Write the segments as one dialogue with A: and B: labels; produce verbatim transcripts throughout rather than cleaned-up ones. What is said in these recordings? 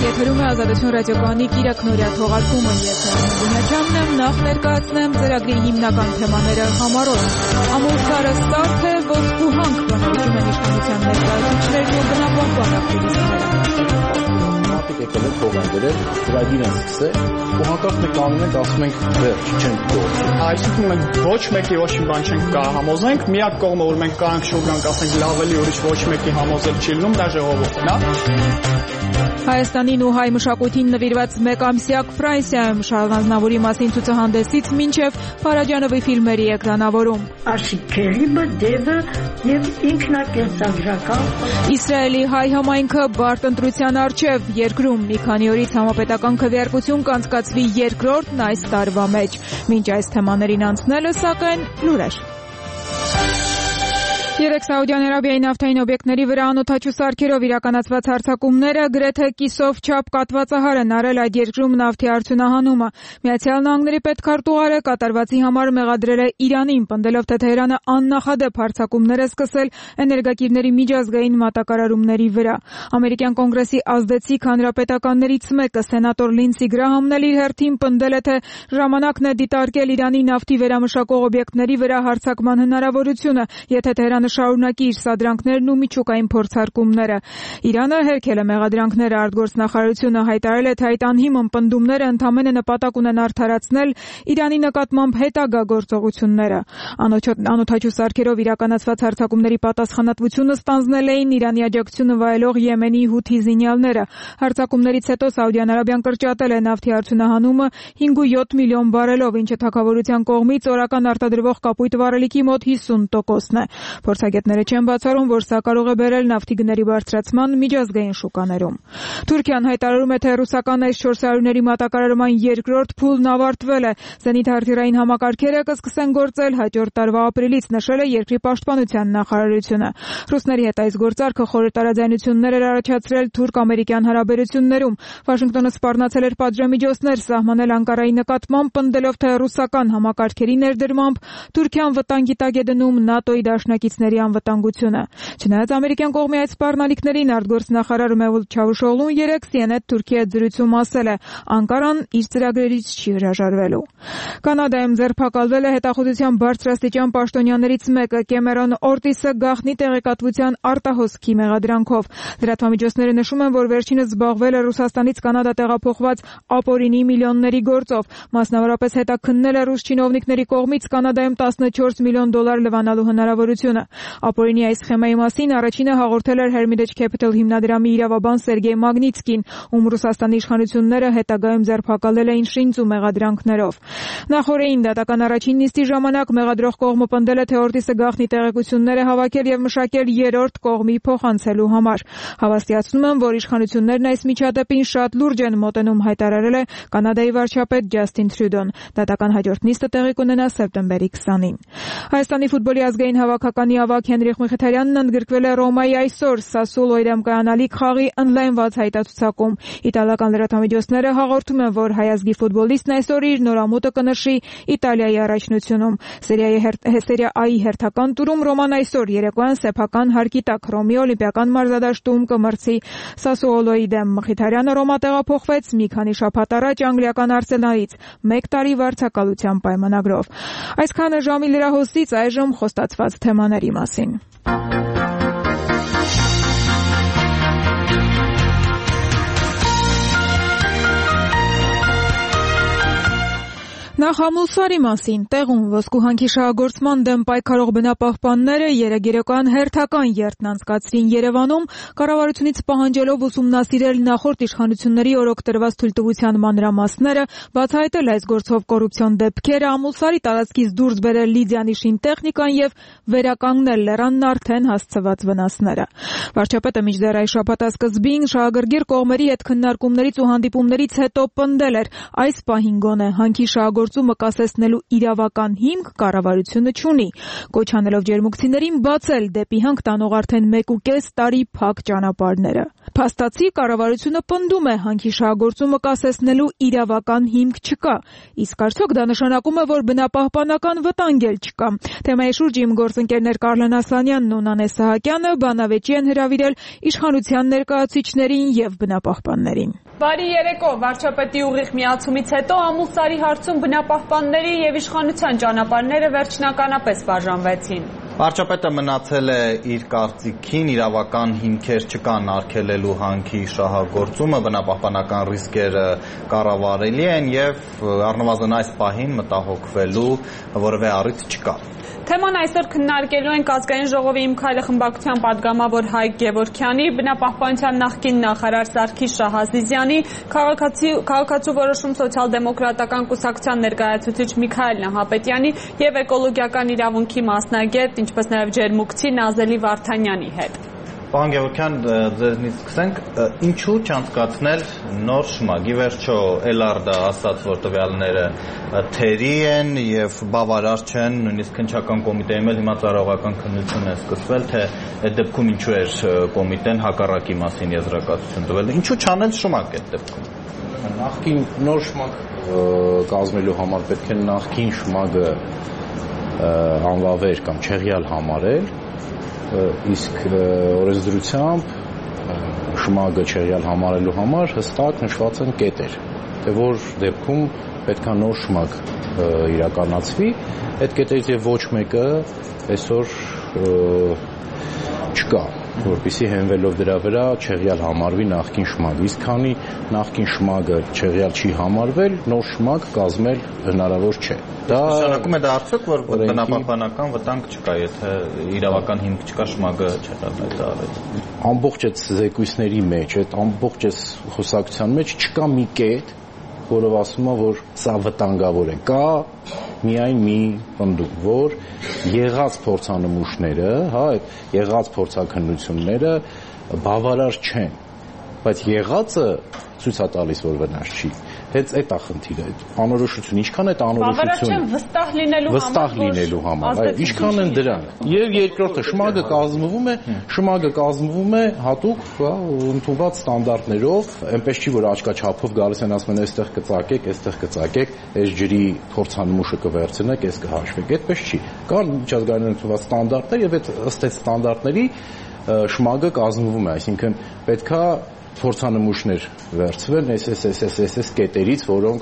A: Եթերում է Ազատություն ռադիոկայանի կիրակնօրյա թողարկումը ես Նինաչյանն եմ, նախ ներկայացնեմ ծրագրի հիմնական թեմաները համառոտ։ Ամուսարը ստարտ է, ոսկու հանք բանալիքում են իշխանության ներկայացուցիչներն ու բնապահպան ակտիվիստները։
B: Եկել են փոխանցել, ծրագիր են սկսել, ու հանկարծ մենք անում ենք, ասում ենք վերջ, չենք գործում։
C: Այսինքն մենք ոչ մեկի ոչ մի բան չենք կարող համոզենք, միակ կողմը որ մենք կարանք շուտ գանք, ասենք լավ էլի ուրիշ ոչ մեկի համոզել չի լինում, դա ժողովուրդն է։
A: Հայաստանին ու հայ մշակույթին նվիրված մեկամսյակ Ֆրանսիայում շարժանավորի մասին ցուցահանդեսից մինչև Փարաջանովի ֆիլմերի էկրանավորում։
D: Աշիքերիբը դևը եւ ինքնակենսագրական։
A: Իսրայելի հայ համայնքը բարդ ընտրության առջև երկրում մի քանի օրից համապետական քվեարկություն կանցկացվի երկրորդն այս տարվա մեջ։ Մինչ այս թեմաներին անցնելը, սակայն լուրեր։ Երեք Սաուդյան Արաբիայի նավթային օբյեկտների վրա անօդաչու սարքերով իրականացված հարձակումները գրեթե կիսով չափ կաթվածահար են արել այդ երկրում նավթի արդյունահանումը։ Միացյալ Նահանգների պետքարտուղարը կատարվածի համար մեղադրել է Իրանին, պնդելով, թե Թեհրանը աննախադեպ հարձակումներ է սկսել էներգակիրների միջազգային մատակարարումների վրա։ Ամերիկյան կոնգրեսի ազդեցիկ հանրապետականներից մեկը, սենատոր Լինսի Գրահամն էլ իր հերթին պնդել է, թե ժամանակն է դիտարկել Իրանի նավթի վերամշակող օբյեկտների վրա հարձակման հնարավորությունը, եթե Թեհրանը շարունակի իր սադրանքներն ու միջուկային փորձարկումները։ Իրանը հերքել է մեղադրանքները, արտգործնախարարությունը հայտարարել է, թե այդ անհիմն պնդումները ընդամենը նպատակ ունեն արդարացնել Իրանի նկատմամբ հետագա գործողությունները։ Անօդաչու սարքերով իրականացված հարձակումների պատասխանատվությունը ստանձնել էին Իրանի աջակցությունը վայելող Եմենի հութի զինյալները։ Հարձակումներից հետո Սաուդյան Արաբիան կրճատել է նավթի արդյունահանումը հինգ կόμμα յոթ միլիոն բարելով, ինչը թագավորության կողմից օրական արտադրվող կապույտ վառելիքի մոտ հիսուն տոկոսն է։ Փորձագետները չեն բացառում, որ սա կարող է բերել նավթի գների բարձրացման միջազգային շուկաներում։ Թուրքիան հայտարարում է, թե ռուսական էս չորս հարյուրների մատակարարման երկրորդ փուլն ավարտվել է։ Զենիթ-հրթիռային համակարգերը կսկսեն գործել հաջորդ տարվա ապրիլից, նշել է երկրի պաշտպանության նախարարությունը։ Ռուսների հետ այս գործարքը խորը տարաձայնություններ էր առաջացրել թուրք-ամերիկյան հարաբերություններում։ Վաշինգտոնը սպառնացել էր պատժամիջոցներ սահմանել Անկարայի նկատմամբ, պնդելով, թե ռուսական համակարգերի ներդրմամբ Թուրքիան վտանգի տակ է դնում ՆԱՏՕ-ի դաշնակիցների անվտանգությունը։ Չնայած ամերիկյան կողմի այդ սպառնալիքներին արտգործնախարար Մևլութ Չավուշօղլուն երեկ Սի Էն Էն Թուրքիա զրույցում ասել է, Անկարան իր ծրագրերից չի հրաժարվելու։ Կանադայում ձերբակալվել է հետախուզության բարձրաստիճան պաշտոնյաներից մեկը, Կեմերոն Օրտիսը, գաղտնի տեղեկատվության արտահոսքի մեղադրանքով։ Լրատվամիջոցները նշում են, որ վերջինս զբաղվել է Ռուսաստանից Կանադա տեղափոխված ապօրինի միլիոնների գործով։ Մասնավորապես հետաքննել է ռուս չինովնիկների կողմից Կանադայում տասնչորս միլիոն դոլար լվանալու հնարավորությունը։ Ապօրինի այս սխեմայի մասին առաջինը հաղորդել էր Hermitage Capital հիմնադրամի իրավաբան Սերգեյ Մագնիցկին, ում Ռուսաստանի իշխանությունները հետագայում ձերբակալել էին շինծ ու մեղադրանքներով։ Նախորդին դատական առաջին նիստի ժամանակ մեղադրող կողմը պնդել է, թե Օրտիսը գաղտնի տեղեկություններ է հավաքել եւ մշակել երրորդ կողմի փոխանցելու համար։ Հավաստիացնում են, որ իշխանություններն այս միջադեպին շատ լուրջ են մոտենում, հայտարարել է Կանադայի վարչապետ Ջասթին Թրյուդոն։ Դատական հաջորդ նիստը տեղի կունենա սեպտեմբերի քսանին։ Հայաստանի ֆուտբոլի ազգային հավաքականի ավագ Հենրիխ Մխիթարյանն ընդգրկվել է Ռոմայի այսօր Սասուլոյի դեմ կայանալիք խաղի օնլայնված հայտարարությունում։ Իտալական լրատվամիջոցները հաղորդում են, որ հայ ազգի ֆուտբոլիստն այսօր իր նորամուտը կնշի Իտալիայի առաջնությունում։ Սերիայի Սերիա A-ի հերթական տուրում Ռոման այսօր երեկոյան սեփական հարկի տակ Ռոմի օլիմպիական մարզադաշտում կմրցի Սասուոլոյի դեմ։ Մխիթարյանը Ռոմա տեղափոխվեց մի քանի շաբաթ առաջ անգլիական Արսենալից մեկ տարի վարձակալության պայմանագրով։ Այսքանը ժամի լրահոսից, այժմ խոստացված թեմաների մասին։ Նախ Ամուլսարի մասին տեղում ոսկու հանքի շահագործման դեմ պայքարող բնապահպանները երեկ երեկոյան հերթական երթն անցկացրին Երևանում, կառավարությունից պահանջելով ուսումնասիրել նախորդ իշխանությունների օրոք տրված թույլտվության մանրամասները, բացահայտել այս գործով կոռուպցիոն դեպքերը, Ամուլսարի տարածքից դուրս բերել լիդիանիշին տեխնիկան եւ վերականգնել լերանն արդեն հասցված վնասները։ Վարչապետը մինչդեռ այս շաբաթասկզբին շահագրգիռ կողմերի հետ քննարկումներից ու հանդիպումներից հետո պնդել էր, այս պահին գոնե հանքի շահագործումը կասեցնելու իրավական հիմք կառավարությունը չունի, կոչ անելով ջերմուկցիներին բացել դեպի հանք տանող արդեն մեկ ու կես տարի փակ ճանապարհները։ Փաստացի կառավարությունը պնդում է հանքի շահագործումը կասեցնելու իրավական հիմք չկա, իսկ արդյոք դա նշանակում է, որ բնապահպանական վտանգ էլ չկա։ Թեմայի շուրջ իմ գործընկերներ Կարլեն Ասլանյանն ու Նանե Սահակյանը բանավեճի են հրավիրել իշխանության ներկայացուցիչներին եւ բնապահպաններին։
E: Բարի երեկո, վարչապետի ուղիղ միացումից հետո Ամուլսարի հարցում բնապահպանների եւ իշխանության ճանապարհները վերջնականապես բաժանվեցին։
F: Վարչապետը մնացել է իր կարծիքին, իրավական հիմքեր չկան արգելելու հանքի շահագործումը, բնապահպանական ռիսկերը կառավարելի են եւ առնվազն այս պահին մտահոգվելու որևէ առիթ չկա։
E: Թեման այսօր քննարկելու ենք Ազգային ժողովի Իմ քայլը խմբակցության պատգամավոր Հայկ Գևորգյանի, բնապահպանության նախկին նախարար Սարգիս Շահազիզյանի, քաղաքացու որոշում սոցիալ-դեմոկրատական կուսակցության ներկայացուցիչ Միքայել Նահապետյանի եւ էկոլոգիական իրավունքի մասնագետ, ինչպես նաեւ ջերմուկցի Նազելի Վարդանյանի հետ։
F: Պարոն Գևորգյան, ձեզնից սկսենք, ինչու չանցկացնել նոր շմագ։ Ի վերջո Էլարդը ասաց, որ տվյալները թերի են եւ բավարար չեն, նույնիսկ քննչական կոմիտեում էլ հիմա ծառայողական քննություն է սկսվել, թե այդ դեպքում ինչու էր կոմիտեն հակառակի մասին եզրակացություն տվել։ Ինչու չանել շմագ այդ դեպքում։
B: Նախքին նոր շմագ կազմելու համար պետք է նախքին շմագը անվավեր կամ չեղյալ համարել, իսկ օրենսդրությամբ շմագը չեղյալ համարելու համար հստակ նշված են կետեր, թե որ դեպքում պետք է նոր շմագ իրականացվի, այդ կետերից եւ ոչ մեկը այսօր չկա, որպեսզի հենվելով դրա վրա չեղյալ համարվի նախկին շմագը, իսկ քանի նախկին շմագը չեղյալ չի համարվել, նոր շմագ կազմել հնարավոր չէ։ Դա
F: նշանակում է դա արդյոք, որ բնապահպանական վտանգ չկա, եթե իրավական հիմք չկա, շմագը չհետաձգվի։
B: Ամբողջ այդ զեկույցների մեջ, այդ ամբողջ այս խոսակցության մեջ չկա մի կետ, որով ասում է, որ սա վտանգավոր է։ Կա միայն մի պնդում, որ եղած փորձանմուշները, հա, այդ եղած փորձաքննությունները բավարար չեն, բայց եղածը ցույց է տալիս, որ վնաս չի։ Հենց այդ է խնդիրը, այդ անորոշությունը, ինչքան այդ անորոշությունը
E: վստահ լինելու համար,
B: վստահ լինելու համար, այո, ինչքան են դրանք։ Եվ երկրորդը շմագը կազմվում է, շմագը կազմվում է հատուկ, հա, ընդունված ստանդարտներով, այնպես չի, որ աչքաչափով գալիս են ասում են, այստեղ կծակեք, այստեղ կծակեք, այս ջրի փորձանմուշը կվերցնեք, այս կհաշվեք, այդպես չի։ Կան միջազգային ընդունված ստանդարտներ եւ այդ ըստ այդ ստանդարտների շմագը կազմվում է, այսինքն պետքա փորձանմուշներ վերցվեն այս այս այս այս այս կետերից, որոնք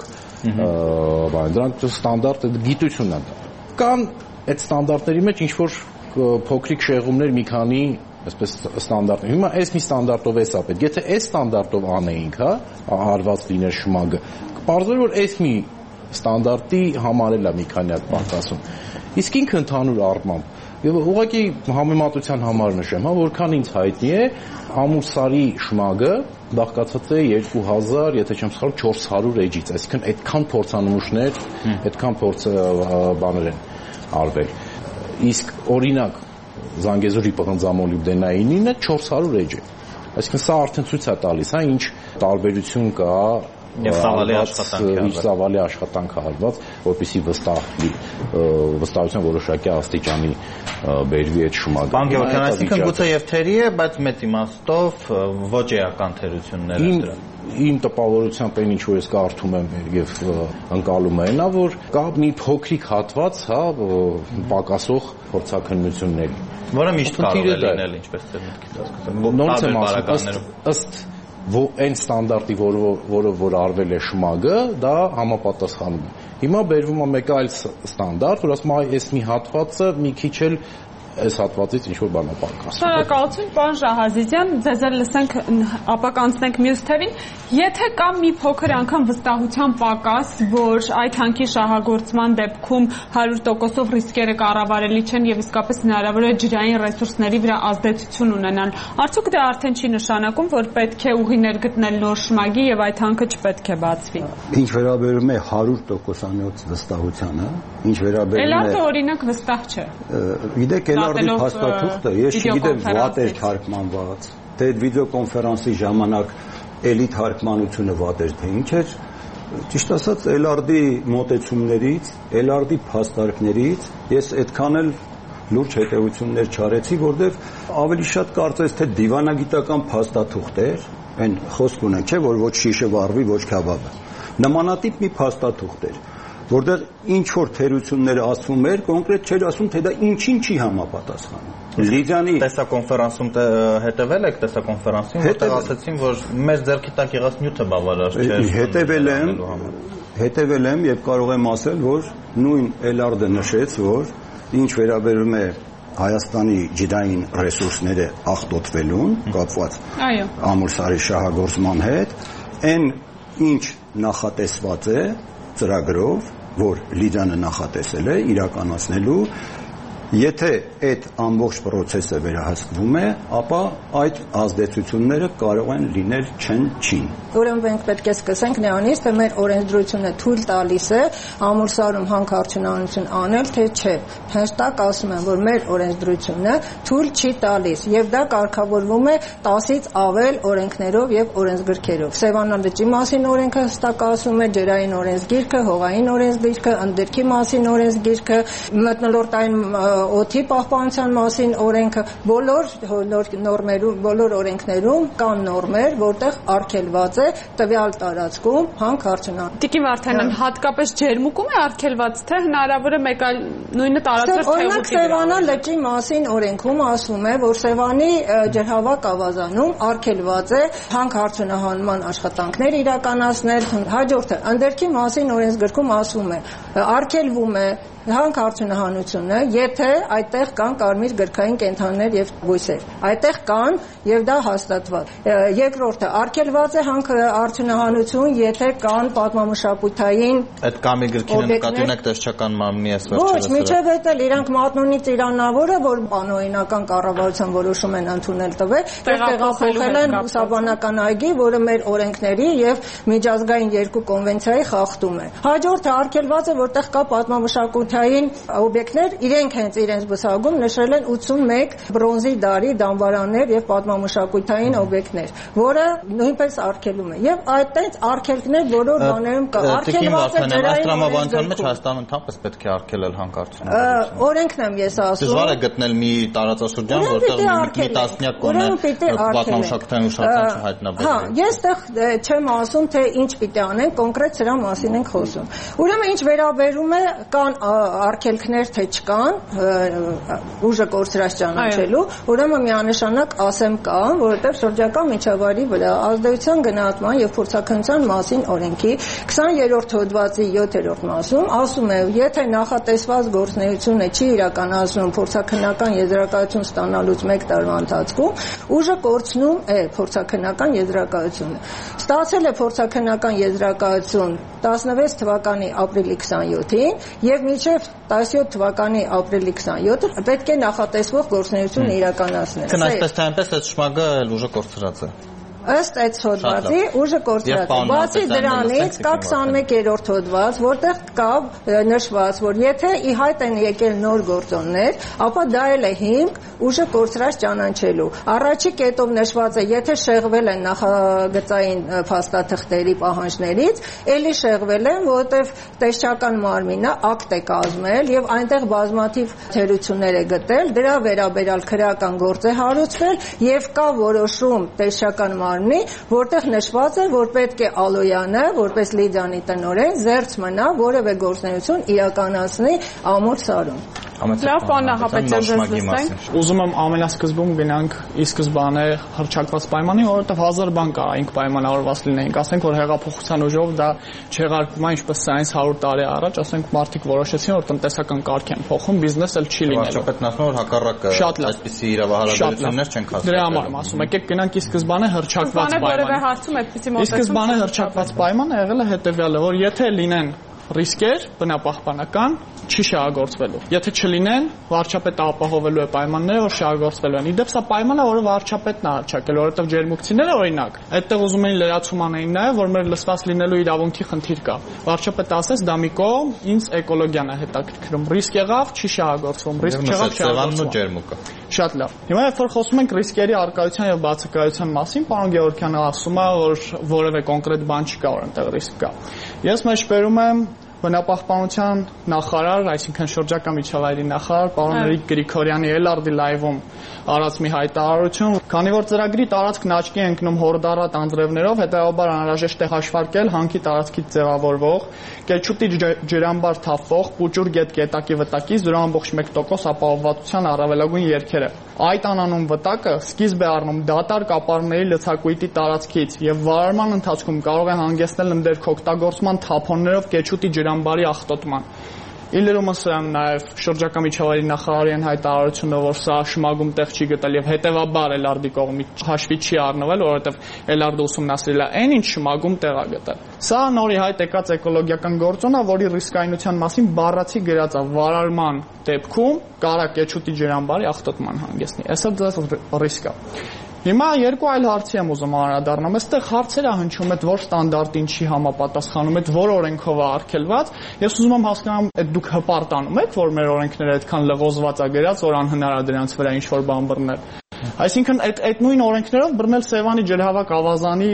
B: բան դրանք ստանդարտ գիտությունն են։ Կան այդ ստանդարտների մեջ ինչ որ փոքրիկ շեղումներ մի քանի այսպես ստանդարտներ։ Հիմա այս մի ստանդարտով էսա պետք։ Եթե այս ստանդարտով անեինք, հա, արված լիներ շմագը, կպարզվեր որ այս մի ստանդարտի համարել է մի քանի հատ պակասում։ Իսկ ինքը ընդհանուր առմամբ եւ ուղղակի համեմատության համար նշեմ, հա, որքան ինձ հայտնի է, Ամուլսարի շմագը բաղկացած է երկու հազար, եթե չեմ սխալվում, չորս հարյուր էջից, այսինքն այդքան փորձանմուշներ, այդքան փորձ բաներ են արվել։ Իսկ օրինակ Զանգեզուրի պղնձամոլիբդենայինինը չորս հարյուր էջ է։ Այսինքն սա արդեն ցույց է տալիս, հա, ինչ տարբերություն կա
F: եւ ծավալի աշխատանք
B: ծավալի աշխատանք արված, որպեսզի վստահ վստահության որոշակի աստիճանի բերվի այդ շմագը։
F: Պարոն Գևորգյան, այսինքն գուցե եւ թերի է, բայց մեծ իմաստով ոչ էական թերություններ են դրան։
B: Իմ տպավորությամբ այն ինչ որ ես կարդում եմ եւ ընկալում եմ, նա որ կա մի փոքրիկ հատված, հա, պակասող փորձաքննությունների,
F: որը միշտ կարող է լինել, ինչպես թե մտքից հասկացա։
B: Նորից եմ ասում, ըստ այն ստանդարտի, որը որ արվել է շմագը, դա համապատասխանում է։ Հիմա բերվում է մեկ այլ ստանդարտ, որ ասում է այս մի հատվածը մի քիչ էլ այս հատվածից ինչ որ բան է պակաս։
E: Շնորհակալություն, պարոն Շահազիզյան, ձեզ էլ լսենք, ապա կանցնենք մյուս թևին։ Եթե կա մի փոքր անգամ վստահության պակաս, որ այդ հանքի շահագործման դեպքում հարյուր տոկոսով ռիսկերը կառավարելի չեն եւ իսկապես հնարավոր է ջրային ռեսուրսների վրա ազդեցություն ունենան, արդյոք դա արդեն չի նշանակում, որ պետք է ուղիներ գտնել նոր շմագի եւ այդ հանքը չպետք է բացվի։
G: Ինչ վերաբերում է հարյուր տոկոսանոց վստահությանը, ինչ վերաբերում է
E: Էլարդը օրինակ վստահ չէ։
G: Գիտեք, Էլարդի փաստաթուղթը, ես չգիտեմ վատ էր թարգմանված, թե այդ վիդեոկոնֆերանսի ժամանակ էլի թարգմանությունը վատ էր, թե ինչ էր, ճիշտ ասած Էլարդի մոտեցումներից, Էլարդի փաստարկներից ես այդքան էլ լուրջ հետևություններ չարեցի, որտեղ ավելի շատ կարծես թե դիվանագիտական փաստաթուղթ էր, այն խոսք ունենք, չէ, որ ոչ շիշը վառվի, ոչ քաբաբը։ Նմանատիպ մի փաստաթուղթ էր, որտեղ ինչ որ թերությունները ասվում էր, կոնկրետ չէր ասում, թե դա ինչին չի համապատասխանում։ Լիդյանի
F: տեսակոնֆերանսում հետևել եք տեսակոնֆերանսին, որտեղ ասացին, որ մեր ձեռքի տակ եղած նյութը բավարար չէ։
G: Հետևել եմ, հետևել եմ եւ կարող եմ ասել, որ նույն Էլարդը նշեց, որ ինչ վերաբերում է Հայաստանի ջրային ռեսուրսները աղտոտվելուն կապված Ամուր-Սարի շահագործման հետ, այն ինչ նախատեսված է ծրագրով, որ Լիդյանը նախատեսել է իրականացնելու, եթե այդ ամբողջ process-ը վերահսկվում է, ապա այդ ազդեցությունները կարող են լինել չեն-չին։
H: Ուրեմն մենք պետք է սկսենք նրանից, թե մեր օրենսդրությունը թույլ տալիս է Ամուր-Սարում հանքարդյունաբերություն անել, թե չէ։ Հստակ ասում եմ, որ մեր օրենսդրությունը թույլ չի տալիս, եւ դա կարգավորվում է տասից ավել օրենքներով եւ օրենսգրքերով։ Սևանան լճի մասին օրենքը հստակ ասում է, ջրային օրենսգիրքը, հողային օրենսգիրքը, ընդերքի մասին օրենսգիրքը, մթնոլորտային օդի պահպանության մասին օրենքը, բոլոր նորմերում, բոլոր օրենքներում կան նորմեր, որտեղ արգելված է տվյալ տարածքում հանքարդյունաբերություն։
E: Տիկին Վարդանյան, հատկապես ջերմուկում է արգելված, թե հնարավոր է մեկ այլ նույնը տարածել
H: Օրինակ Սևանան լճի մասին օրենքում ասում է, որ Սևանի ջրհավաք ավազանում արգելված է հանքարդյունահանման աշխատանքներ իրականացնել։ Հաջորդը ընդերքի մասին օրենսգրքում ասում է, արգելվում է հանքարդյունահանությունը, եթե այդտեղ կան կարմիր գրքային կենդանիներ եւ բույսեր։ Այդտեղ կան եւ դա հաստատված։ Երկրորդը արգելված է հանքարդյունահանություն, եթե կան պատմամշակութային
F: այդ կամի գրքին նկատի ունեք տեսչական մարմնի ասված։
H: Ոչ, միջև էդ էլ իրանք մատնունի ծիրանավորը, որ անօրինական կառավարության որոշում են ընդունել տվել, տեղափոխել են Սաբանական այգի, որը մեր օրենքների եւ միջազգային երկու կոնվենցիայի խախտում է։ Հաջորդը արգելված է, որտեղ կա պատմամշակութային օբյեկտներ, իրենք հենց իրենց բուսագում նշել են ութսունմեկ բրոնզի դարի դամբարաններ եւ պատմամշակութային օբյեկտներ, որը նույնպես արգելում է։ Եվ այդտենց արգելքներ բոլոր բաներում կա։ Արգելված է ջրային
F: տրամաբանության մեջ Հայաստանը ընդհանրապես պետք է արգելել հանքարդյունաբերությունը։
H: Օրենքն եմ ես ասում։
F: Դժվար է գտնել մի տարածաշրջան, որտեղ մի տասնյակ կոնե պատմամշակութային ուշադրություն չհայտնաբերվի։
H: Հա, ես այդտեղ չեմ ասում, թե ինչ պիտի անեն, կոնկրետ սրա մասին ենք խոսում։ Ուրեմն ինչ վերաբերում է կան արգելքներ, թե չկան, ուժը կորցրած ճանաչելու, ուրեմն միանշանակ ասեմ կան, որովհետև շրջակա միջավայրի վրա ազդեցության գնահատման եւ փորձաքննության մասին օրենքի քսաներորդ հոդվածի յոթերորդ մասում ասում է, եթե նախատեսված գործունեությունը չի իրականացնում փորձաքննական եզրակացություն ստանալուց մեկ տարվա ընթացքում, ուժը կորցնում է փորձաքննական եզրակացությունը։ Ստացել է փորձաքննական եզրակացություն տասնվեց թվականի ապրիլի քսաներորդին եւ մինչեւ տասնյոթ թվականի ապրիլի քսաներորդը պետք է նախատեսվող գործունեություն իրականացնել։
F: Քննարկպես թե այնպես այդ շմագը ուժը կորցրած է։
H: Ըստ այդ հոդվածի ուժը կորցրած է։ Բացի դրանից կա քսանմեկերորդ հոդված, որտեղ կա նշված, որ եթե ի հայտ են եկել նոր գործոններ, ապա դա էլ է հիմք ուժը կորցրած ճանաչելու։ Առաջի կետով նշված է, եթե շեղվել են նախագծային փաստաթղթերի պահանջներից, ելի շեղվել են, որովհետև տեսչական մարմինը ակտ է կազմել եւ այնտեղ բազմաթիվ թերություններ է գտել, դրա վերաբերյալ քրեական գործ է հարուցվել եւ կա որոշում տեսչական մարմնի, որտեղ նշված է, որ պետք է Ալոյանը, որպես Լիդյանի տնօրեն, զերծ մնա որևէ գործունեություն իրականացնի Ամուր-Սարում։
E: Լավ, պարոն Նախապետյան, ձեզ լսենք։
C: Ուզում եմ ամենասկզբում գնանք ի սկզբանե հռչակված պայմանին, որովհետև հազար բան կարայինք պայմանավորված լինեինք, ասենք որ հեղափոխության ուժով դա չեղարկվում է, ինչպես սայնս հարյուր տարի առաջ, ասենք մարդիկ որոշեցին, որ տնտեսական կարգ են փոխում, բիզնես էլ չի լինելու։
F: Վարչապետն ասում է, որ հակառակը այսպիսի իրավահարաբերություններ չեն հասցնել։
C: Դրա համար եմ ասում, եկեք գնանք ի սկզբանե հռչակված պայման։ Ի սկզբանե հռչակված պայմանը եղել է հետևյալը, որ եթե լինեն ռիսկեր բնապահպանական չի շահագործվելու։ Եթե չլինեն, վարչապետը ապահովելու է պայմանները, որ շահագործվելու են։ Իդեպ սա պայմանը, որը վարչապետն է հռչակել, որովհետև ջերմուկցիները օրինակ, այդտեղ ուզում էին լրացում անեին նաև, որ մեր լսված լինելու իրավունքի խնդիր կա։ Վարչապետը ասեց, դա մի կողմ, ինձ էկոլոգիան է հետաքրքրում։ Ռիսկ եղավ, չի շահագործվում, ռիսկ չեղավ, շահագործվում։ Շատ լավ։ Հիմա երբ որ խոսում ենք ռիսկերի արկայության եւ բացակայության մասին, պարոն Գևորգյանը ասում է, որ որևէ կոնկրետ բան չկա, որ այնտեղ ռիսկ կա։ Ես մեջբերում եմ բնապահպանության նախարար, այսինքն շրջակա միջավայրի նախարար, պարոն Էրիկ Գրիգորյանի Էլարդի լայվում արած մի հայտարարություն, քանի որ ծրագրի տարածքն աչքի է ընկնում հորդառատ անձրևներով, հետեւաբար անհրաժեշտ է հաշվարկել հանքի տարածքից ձևավորվող, կեչուտի ջրամբար թափվող, պուճուր գետ գետակի վտակի զրո ամբողջ մեկ տոկոս ապահովվածության առավելագույն երգերը։ Այդ անանուն վտակը սկիզբ է առնում դատարկ ապարների լցակույտի տարածքից եւ վարարման ընթացքում կարող է հանգեցնել ընդերք օգտագործման թափոններով կեչուտի ջրամբարի աղտոտման։ Իլերումս նաև շրջակա միջավայրի նախարարի են հայտարարությունը, որ սա շմագում տեղ չի գտել եւ հետեւաբար Էլարդի կողմից հաշվի չի առնվել, որովհետեւ Էլարդը ուսումնասիրել է այն, ինչ շմագում տեղ է գտել։ Սա նորի հայտ եկած էկոլոգիական գործոն է, որի ռիսկայնության մասին բառացի գրած է վարարման դեպքում կարա կեչուտի ջրամբարի աղտոտման հանգեցնի։ Այսա դա ռիսկ է։ Հիմա երկու այլ հարցի եմ ուզում անդրադառնամ։ Այստեղ հարցեր է հնչում, այդ որ ստանդարտին չի համապատասխանում, այդ որ օրենքով է արգելված։ Ես ուզում եմ հասկանամ, այդ դուք հպարտանում եք, որ մեր օրենքները այդքան լղոզված է գրած, որ անհնար է դրանց վրա ինչ-որ բան բռնել։ Այսինքն այդ այդ նույն օրենքներով բռնել Սևանի ջրհավաք ավազանի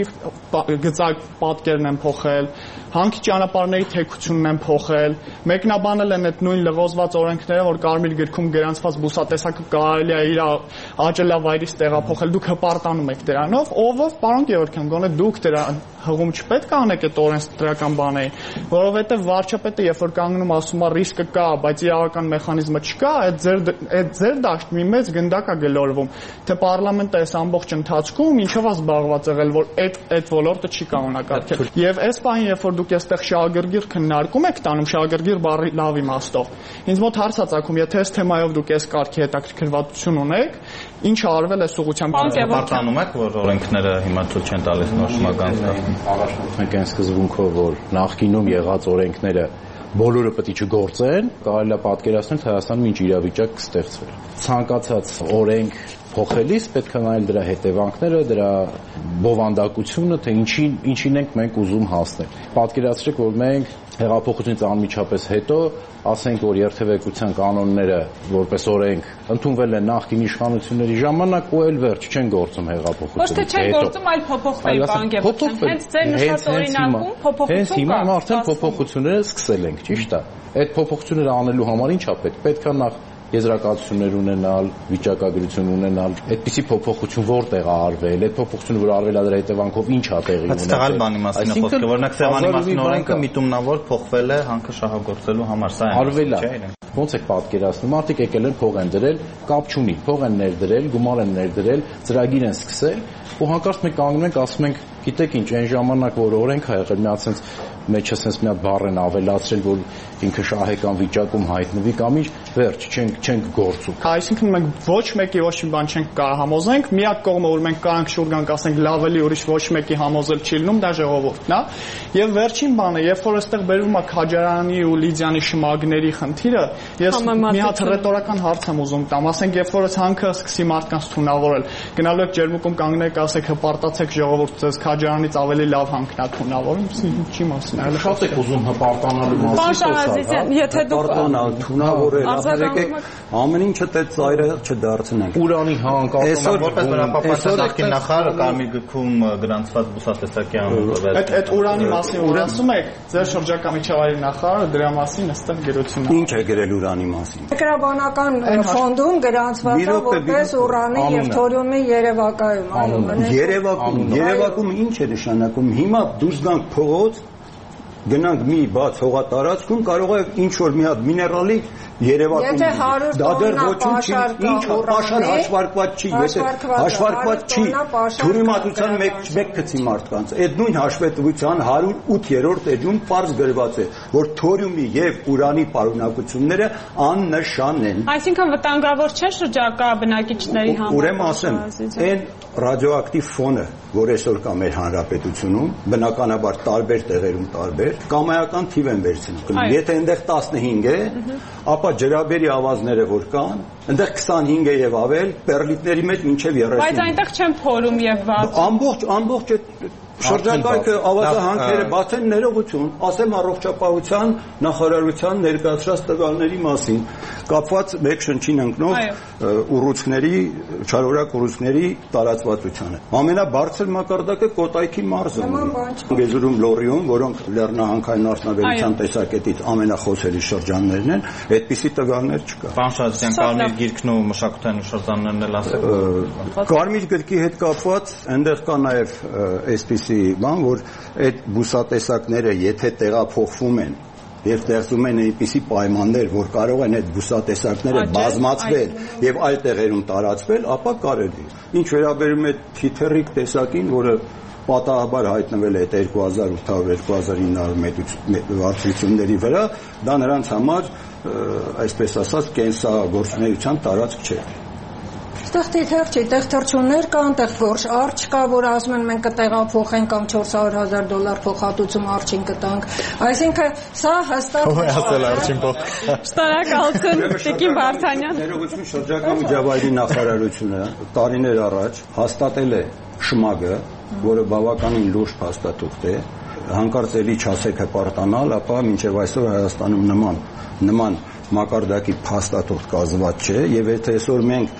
C: գծակ պատկերն են փոխել, հանքի ճանապարհների թեքությունն են փոխել, մեկնաբանել են այդ նույն լղոզված օրենքները, որ Կարմիր գրքում գրանցված բուսատեսակը կարելի է իր աճելավայրից տեղափոխել։ Դուք հպարտանում եք դրանով, ով ով, պարոն Գևորգյան, գոնե դուք դրա հղում չպետք է անեք այդ օրենսդրական բաներին, որովհետև վարչապետը երբ որ կանգնում ասում է ռիսկը կա, բայց իրավական մեխանիզմը չկա, այդ ձեր այդ ձեր դաշտ մի մեծ գնդակ է գլորվում, թե պարլամենտը այս ամբողջ ընթացքում ինչով է զբաղված եղել, որ այդ այդ ոլորտը չի կանոնակարգել։ Եվ այս պահին, երբ որ դուք այստեղ շահագրգիռ քննարկում եք տանում, շահագրգիռ բառի լավ իմաստով, ինձ մոտ հարց է ծագում, եթե այս թեմայով դուք այս կարգի հետաքրքրվածություն ունեք, ինչ արվել է ուղղությամբ
F: պարտանում եք, որ օրենքները հիմա ցույց չեն տալիս նոր շմագանց
B: առաջնորդում ենք այն սկզբունքով, որ նախկինում եղած օրենքները բոլորը պետք է չգործեն, կարելի է պատկերացնել, թե Հայաստանում ինչ իրավիճակ կստեղծվի։ Ցանկացած օրենք փոխելիս պետք է նայել դրա հետևանքները, դրա բովանդակությունը, թե ինչին ինչին ենք մենք ուզում հասնել։ Պատկերացրեք, որ մենք հեղափոխությունից անմիջապես հետո ասենք, որ երթևեկության կանոնները որպես օրենք ընդունվել են նախկին իշխանությունների ժամանակ ու այլ վերջ չեն գործում հեղափոխությունից
E: հետո։ Ոչ թե չեն գործում, այլ փոփոխվել բան Գևորգյան։ Հենց ձեր նշած օրինակում փոփոխություն կա։
B: Հենց հիմա արդեն փոփոխությունները սկսել ենք, ճիշտ է։ Այդ փոփոխությունները անելու համար ի՞նչ է պետք։ Պետք է նախ եզրակացություններ ունենալ, վիճակագրություն ունենալ, այդպիսի փոփոխություն որտեղ է արվել, այդ փոփոխությունը որ արվել է դրա հետևանքով ինչ է տեղի ունեցել։
F: Այստեղ բանի մասին է խոսքը, օրինակ Սևանի մասին օրենքը միտումնավոր փոխվել է հանքը շահագործելու համար, սա է։
B: Արվել է։ Ոնց եք պատկերացնում, մարդիկ եկել են փող են դրել, կապ չունի, փող են ներդրել, գումար են ներդրել, ծրագիր են սկսել, ու հանկարծ մենք կանգնում ենք, ասում ենք, գիտեք ինչ, այն ժամանակ որ օրենք ա եղել, մի հատ sense մեջը sense մի հատ բառ են ավելացրել, որ ինքը շահեկան վիճակում հայտնվի կամ ինչ, վերջ, չենք չենք գործում։
C: Այսինքն մենք ոչ մեկի ոչ մի բան չենք կարող համոզենք, մի հատ կողմը որ մենք կարանք շուտ գանք, ասենք լավ էլի ուրիշ ոչ մեկի համոզել չի լինում, դա ժողովուրդն է։ Եվ վերջին բանը, երբ որ այստեղ բերվում է Քաջարյանի ու Լիդիանի շմագների խնդիրը, ես մի հատ ռետորական հարց եմ ուզում տամ, ասենք երբ որ հանքը սկսի մարդկանց թունավորել, գնալու եք ջերմուկում կանգնեք, ասեք հպարտացեք ժողովուրդ, ձեզ Քաջարյանից ավելի լավ հանքն է թունավորում, ինչի մասին է։
B: Շատ եք ուզում հպարտանալու
E: մասին։ Եթե դուք
G: թունավորել, եկեք ամեն ինչը դե ծայրը չդարձնենք։
B: Ուրանի հանք,
F: այսօր որպես բնապահպանության նախկին նախարար Կարմիր գրքում գրանցված բուսատեսակի անունով։
C: Այդ այդ ուրանի մասին որ ասում եք, ձեր շրջակա միջավայրի նախարարը դրա մասին ըստեղ գրություն է։
G: Ինչ է գրել ուրանի մասին։
H: Գրաբանական ֆոնդում գրանցված է որպես ուրանի եւ թորիումի երևակայում։
G: Երևակում, Երևակում ինչ է նշանակում։ Հիմա դուրս գանք փողոց, գնանք մի բաց հողատարածքում, կարող է ինչ որ մի հատ միներալի Երևակում դա դեռ ոչինչ չի, ինչ որ պաշար հաշվարկված չի, եթե հաշվարկված չի, թուրիմատության մեկ մեկ գծի մարդկանց, այդ նույն հաշվետվության հարյուր ութ-րդ էջում պարզ գրված է, որ թորիումի եւ ուրանի պարունակությունները աննշան են։
E: Այսինքն վտանգավոր չէ շրջակա բնակիչների համար։
G: Ուրեմն ասեմ, այն ռադիոակտիվ ֆոնը, որ այսօր կա մեր հանրապետությունում, բնականաբար տարբեր տեղերում տարբեր, կամայական թիվ են վերցնում։ Եթե այնտեղ տասնհինգ է, ապա ջրաբերի ավազները որ կան, այնտեղ քսանհինգ է եւ ավել, պերլիտների մեջ մինչեւ երեսուն։
E: Բայց այնտեղ չեն փորում եւ վազում։
G: Ամբողջ ամբողջ շրջակայքը ավազահանքերը բացեն ներողություն, ասեմ առողջապահության նախարարության ներկայացրած տվյալների մասին, կապված մեկ շնչին ընկնող ուռուցքների, չարորակ ուռուցքների տարածվածությանը։ Ամենաբարձր մակարդակը Կոտայքի մարզում է։ Գեզուրում Լոռիում, որոնք լեռնահանքային արդյունաբերության տեսակետից ամենախոսելի շրջաններն են, այդպիսի տվյալներ չկա։
F: Պարոն Շահազյան, Կարմիր գիրքն ու մշակութային շրջաններն էլ ասել։
G: Կարմիր գրքի հետ կապված այնտեղ կա նաև այսպիսի բան, որ այդ բուսատեսակները եթե տեղափոխվում են եւ ստեղծում են այնպիսի պայմաններ, որ կարող են այդ բուսատեսակները բազմացվել եւ այլ տեղերում տարածվել, ապա կարելի։ Ինչ վերաբերում է թիթեռիկ տեսակին, որը պատահաբար հայտնվել է երկու հազար ութ երկու հազար ինը վարձությունների վրա, դա նրանց համար, այսպես ասած, կենսագործունեության տարածք չէ։
H: Այստեղ թիթեռ չի, այդտեղ թռչուններ կան, այդտեղ գորշ արջ կա, որ ասում են մենք կտեղափոխենք կամ չորս հարյուր հազար դոլար փոխհատուցում արջին կտանք։ Այսինքն սա հստակ
F: է ասել արջին փոխ։
E: Շնորհակալություն Տիկին Վարդանյան։
G: Ներողություն, շրջակա միջավայրի նախարարությունը տարիներ առաջ հաստատել է շմագը, որը բավականին լուրջ փաստաթուղթ է, հանկարծ էլի չասեք հպարտանալ, ապա մինչև այսօր Հայաստանում նման նման մակարդակի փաստաթուղթ կազմված չէ եւ եթե այսօր մենք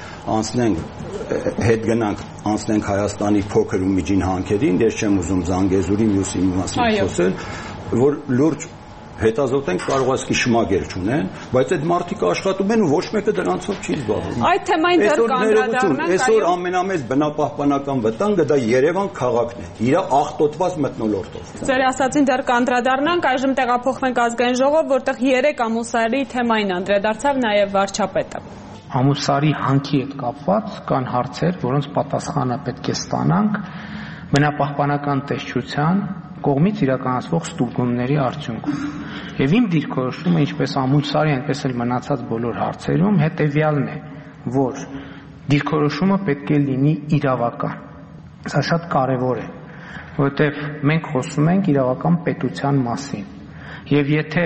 G: անցնենք հետ գնանք անցնենք Հայաստանի փոքր ու միջին հանքերին, ես չեմ ուզում Զանգեզուրի մյուսի մասին խոսել, որ լուրջ հետազոտենք կարողացքի շմագեր չունեն, բայց այդ մարդիկ աշխատում են ու ոչ մեկը դրանցով չի զբաղվում։
E: Այդ թեմային դեռ կանդրադառնանք,
G: այսօր ամենամեծ բնապահպանական վտանգը դա Երևան քաղաքն է, իր աղտոտված մթնոլորտով։
E: Ձեր ասածին դեռ կանդրադառնանք, այժմ տեղափոխվենք Ազգային ժողով, որտեղ երեք ամուսարի թեմային անդրադարձավ նաև վարչապետը։
I: Ամուսարի հանքի հետ կապված կան հարցեր, որոնց պատասխանը պետք է ստանանք բնապահպանական տեսչության կողմից իրականացվող ստուգումների արդյունքում։ Եվ իմ դիրքորոշումը ինչպես ամուսարի, այնպես էլ մնացած բոլոր հարցերում հետևյալն է, որ դիրքորոշումը պետք է լինի իրավական։ Սա շատ կարևոր է, որովհետև մենք խոսում ենք իրավական պետության մասին։ Եվ եթե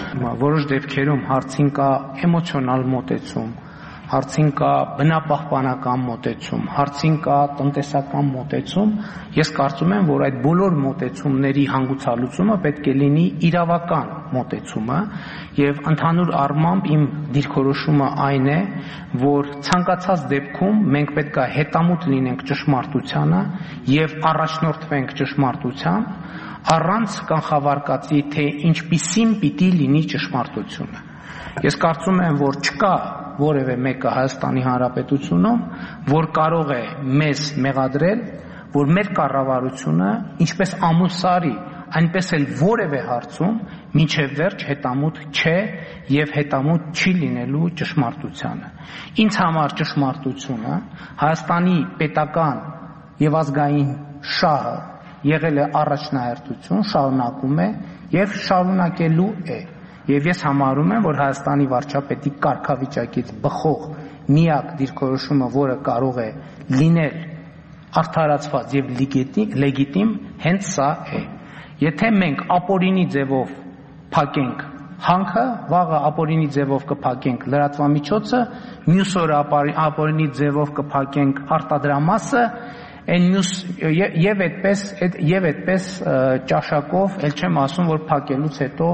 I: որոշ դեպքերում հարցին կա էմոցիոնալ մոտեցում, հարցին կա բնապահպանական մոտեցում, հարցին կա տնտեսական մոտեցում, ես կարծում եմ, որ այդ բոլոր մոտեցումների հանգուցալուծումը պետք է լինի իրավական մոտեցումը եւ ընդհանուր առմամբ իմ դիրքորոշումը այն է, որ ցանկացած դեպքում մենք պետք է հետամուտ լինենք ճշմարտությանը եւ առաջնորդվենք ճշմարտությամբ, առանց կանխավարկածի, թե ինչպիսին պիտի լինի ճշմարտությունը։ Ես կարծում եմ, որ չկա որևէ մեկը Հայաստանի Հանրապետությունում, որ կարող է մեզ մեղադրել, որ մեր կառավարությունը, ինչպես ամուսարի, այնպես էլ որևէ հարցում մինչև վերջ հետամուտ չէ եւ հետամուտ չի լինելու ճշմարտությանը։ Ինձ համար ճշմարտությունը Հայաստանի պետական եւ ազգային շահը եղել է առաջնահերթություն, շարունակում է եւ շարունակելու է։ Եվ ես համարում եմ, որ Հայաստանի վարչապետի կարգավիճակից բխող միակ դիրքորոշումը, որը կարող է լինել արդարացված եւ լեգիտիմ, հենց սա է։ Եթե մենք ապօրինի ձևով փակենք հանքը, վաղը ապօրինի ձևով կփակենք լրատվամիջոցը, մյուս օրը ապօրինի ձևով կփակենք արտադրամասը, այն մյուս եւ այդպես եւ այդպես ճաշակով, ել չեմ ասում, որ փակելուց հետո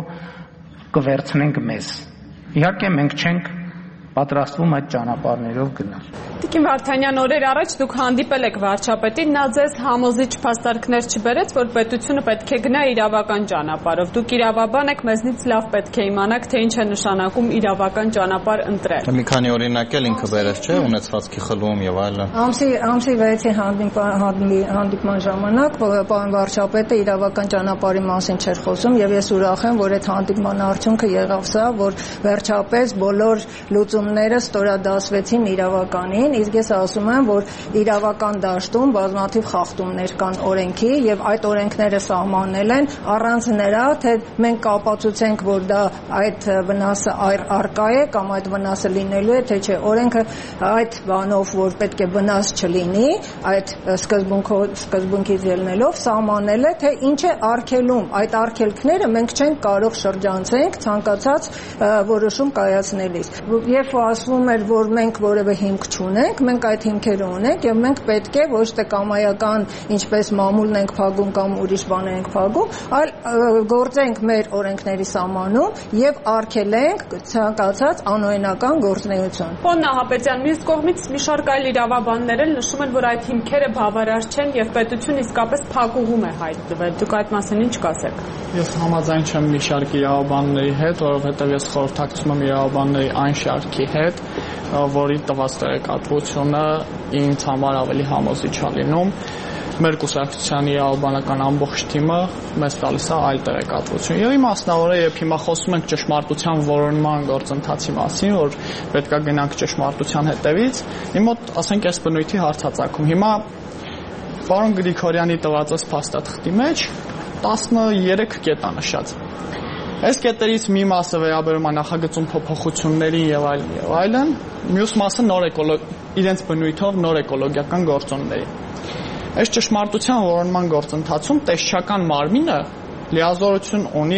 I: կվերցնենք մեզ։ Իհարկե մենք չենք պատրաստվում այդ ճանապարհներով գնալ։
E: Տիկին Վարդանյան, օրեր առաջ դուք հանդիպել եք վարչապետին, նա ձեզ համոզիչ փաստարկներ չբերեց, որ պետությունը պետք է գնա իրավական ճանապարհով։ Դուք իրավաբան եք, մեզնից լավ պետք է իմանաք, թե ինչ է նշանակում իրավական ճանապարհ ընտրել։
F: Մի քանի օրինակ էլ ինքը բերեց, չէ՞, ունեցվածքի խլում եւ այլն։
H: Ամսի ամսի վեցի հանդիպման ժամանակ պարոն վարչապետը իրավական ճանապարհի մասին չէր խոսում եւ ես ուրախ եմ, որ այդ հանդիպման արդյունքը եղավ սա, որ վերջապես բոլոր լուծումները ստորադասվեցին իրավականին, իսկ ես ասում եմ, որ իրավական դաշտում բազմաթիվ խախտումներ կան օրենքի եւ այդ օրենքները սահմանել են առանց նրա, թե մենք կապացուցենք, որ դա այդ վնասը առկա է կամ այդ վնասը լինելու է, թե չէ։ Օրենքը այդ բանով, որ պետք է վնաս չլինի, այդ սկզբունքից ելնելով սահմանել է, թե ինչ է արգելում։ Այդ արգելքները մենք չենք կարող շրջանցենք ցանկացած որոշում կայացնելիս։ Երբ ասվում էր, որ մենք որևէ հիմք չունենք ունենք, մենք այդ հիմքերը ունենք եւ մենք պետք է ոչ թե կամայական ինչպես մամուլն ենք փակում կամ ուրիշ բան ենք փակում, այլ գործենք մեր օրենքների սահմանում եւ արգելենք ցանկացած անօրինական գործունեություն։
E: Պարոն Նահապետյան, մյուս կողմից մի շարք այլ իրավաբաններ էլ նշում են, որ այդ հիմքերը բավարար չեն եւ պետությունը իսկապես փակուղում է հայտնվել։ Դուք այդ մասին ինչ կասեք։
C: Ես համաձայն չեմ մի շարք իրավաբանների հետ, որովհետեւ ես խորհրդակցում եմ իրավաբանների այն շարքի հետ, որի տված տեղեկատվությունը ինձ համար ավելի համոզիչ է լինում։ Մեր կուսակցության իրավաբանական ամբողջ թիմը մեզ տալիս է այլ տեղեկատվություն։ Եվ իմաստնավորը, երբ հիմա խոսում ենք ճշմարտության որոնման գործընթացի մասին, որ պետք է գնանք ճշմարտության հետևից, իմ մոտ, ասենք, այս բնույթի հարցածագում։ Հիմա պարոն Գրիգորյանի տված փաստաթղթի մեջ տասներեք կետ է նշած։ Այս կետերից մի մասը վերաբերում է նախագծում փոփոխություններին եւ այլն եւ այլն, մյուս մասը նոր էկոլոգ իրենց բնույթով նոր էկոլոգիական գործոնների։ Այս ճշմարտության որոնման գործընթացում տեսչական մարմինը լիազորություն ունի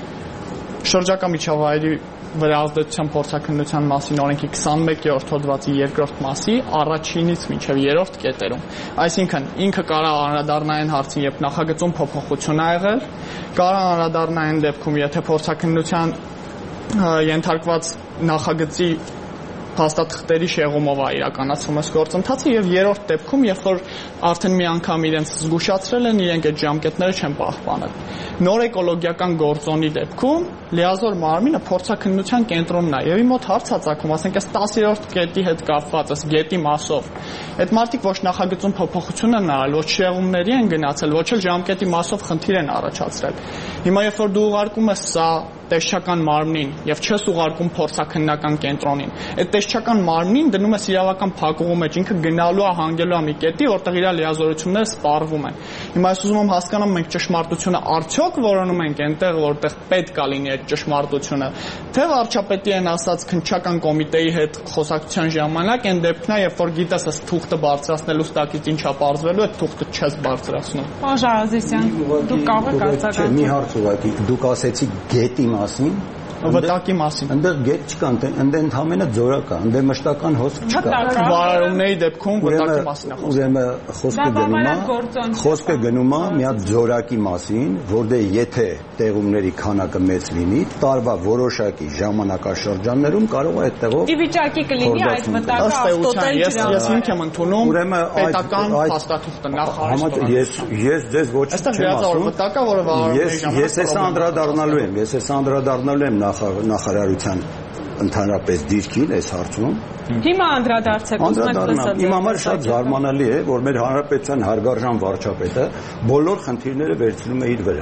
C: շրջակա միջավայրի վրա ազդեցության փորձաքննության մասին օրենքի քսանմեկերորդ հոդվածի երկրորդ մասի առաջինից մինչև երրորդ կետերում։ Այսինքն ինքը կարող անդրադառնային հարցին, երբ նախագծում փոփոխություն ա եղել, կարող անդրադառնային դեպքում, եթե փորձաքննության ենթարկված նախագծի փաստաթղթերի շեղումով է իրականացվում այս գործընթացը եւ երրորդ դեպքում, երբ որ արդեն մի անգամ իրենց զգուշացրել են, իրենք այդ ժամկետները չեն պահպանել։ Նոր էկոլոգիական գործոնի դեպքում լիազոր մարմինը փորձաքննության կենտրոնն է եւ իմ մոտ հարց հացակում, ասենք, այս տասներորդ կետի հետ կապված, այս գետի մասով այդ մարդիկ ոչ նախագծում փոփոխություն են արել, ոչ շեղումների են գնացել, ոչ էլ ժամկետի մասով խնդիր են առաջացրել։ Հիմա երբ որ դու ուղարկում ես սա տեսչական մարմնին եւ չես ուղարկում փորձաքննական կենտրոնին, այդ տեսչական մարմնին դնում ես իրավական փակուղու մեջ, ինքը գնալու է հանգելու է մի կետի, որտեղ իր լիազորությունները սպառվում են։ Հիմա ես ուզում եմ հասկանամ, մենք ճշմարտությունը արդյոք որոնում ենք այնտեղ, որտեղ պետք է լինի այդ ճշմարտությունը, թե վարչապետի են ասած քննչական կոմիտեի հետ խոսակցության ժամանակ այն դեպքն է, երբ որ գիտես այս թուղթը բարձրացնելու ստակից ինչա բարձրվելու, այդ թուղթը չես բարձրացնում։
E: Պարոն Ժարազիսյան, դուք կարող եք արձագանքել։
G: Մի հարց ուղղակի, դուք ասեցիք գետի մասին,
C: վտակի մասին։
G: Այնտեղ գետ չկա, այնտեղ ընդհանրապես ձորակ կա, այնտեղ մշտական հոսք չկա։
C: Վարարումների դեպքում վտակի մասին է խոսքը։
G: Ուրեմն խոսքը գնում է, խոսքը գնում է մի հատ ձորակի մասին, որտեղ եթե տեղումների քանակը մեծ լինի, տարվա որոշակի ժամանակաշրջաններում կարող է այդտեղով
E: ի վիճակի կլինի այդ վտակը ավտոտել ջրան։
C: Ես ինքն եմ ընդունում պետական փաստաթուղթը նախարարի։
G: Ես ես ձեզ ոչ չեմ ասում
C: վտակը, որը վարարումների ժամանակ
G: ես ես անդրադառնալու եմ, ես ես անդրադառնալու եմ նախարարության ընդհանրապես դիրքին այս հարցում։
E: Հիմա անդրադարձեք, ուզում եք լսել։
G: Իմ համար շատ զարմանալի է, որ մեր հանրապետության հարգարժան վարչապետը բոլոր խնդիրները վերցնում է իր վրա։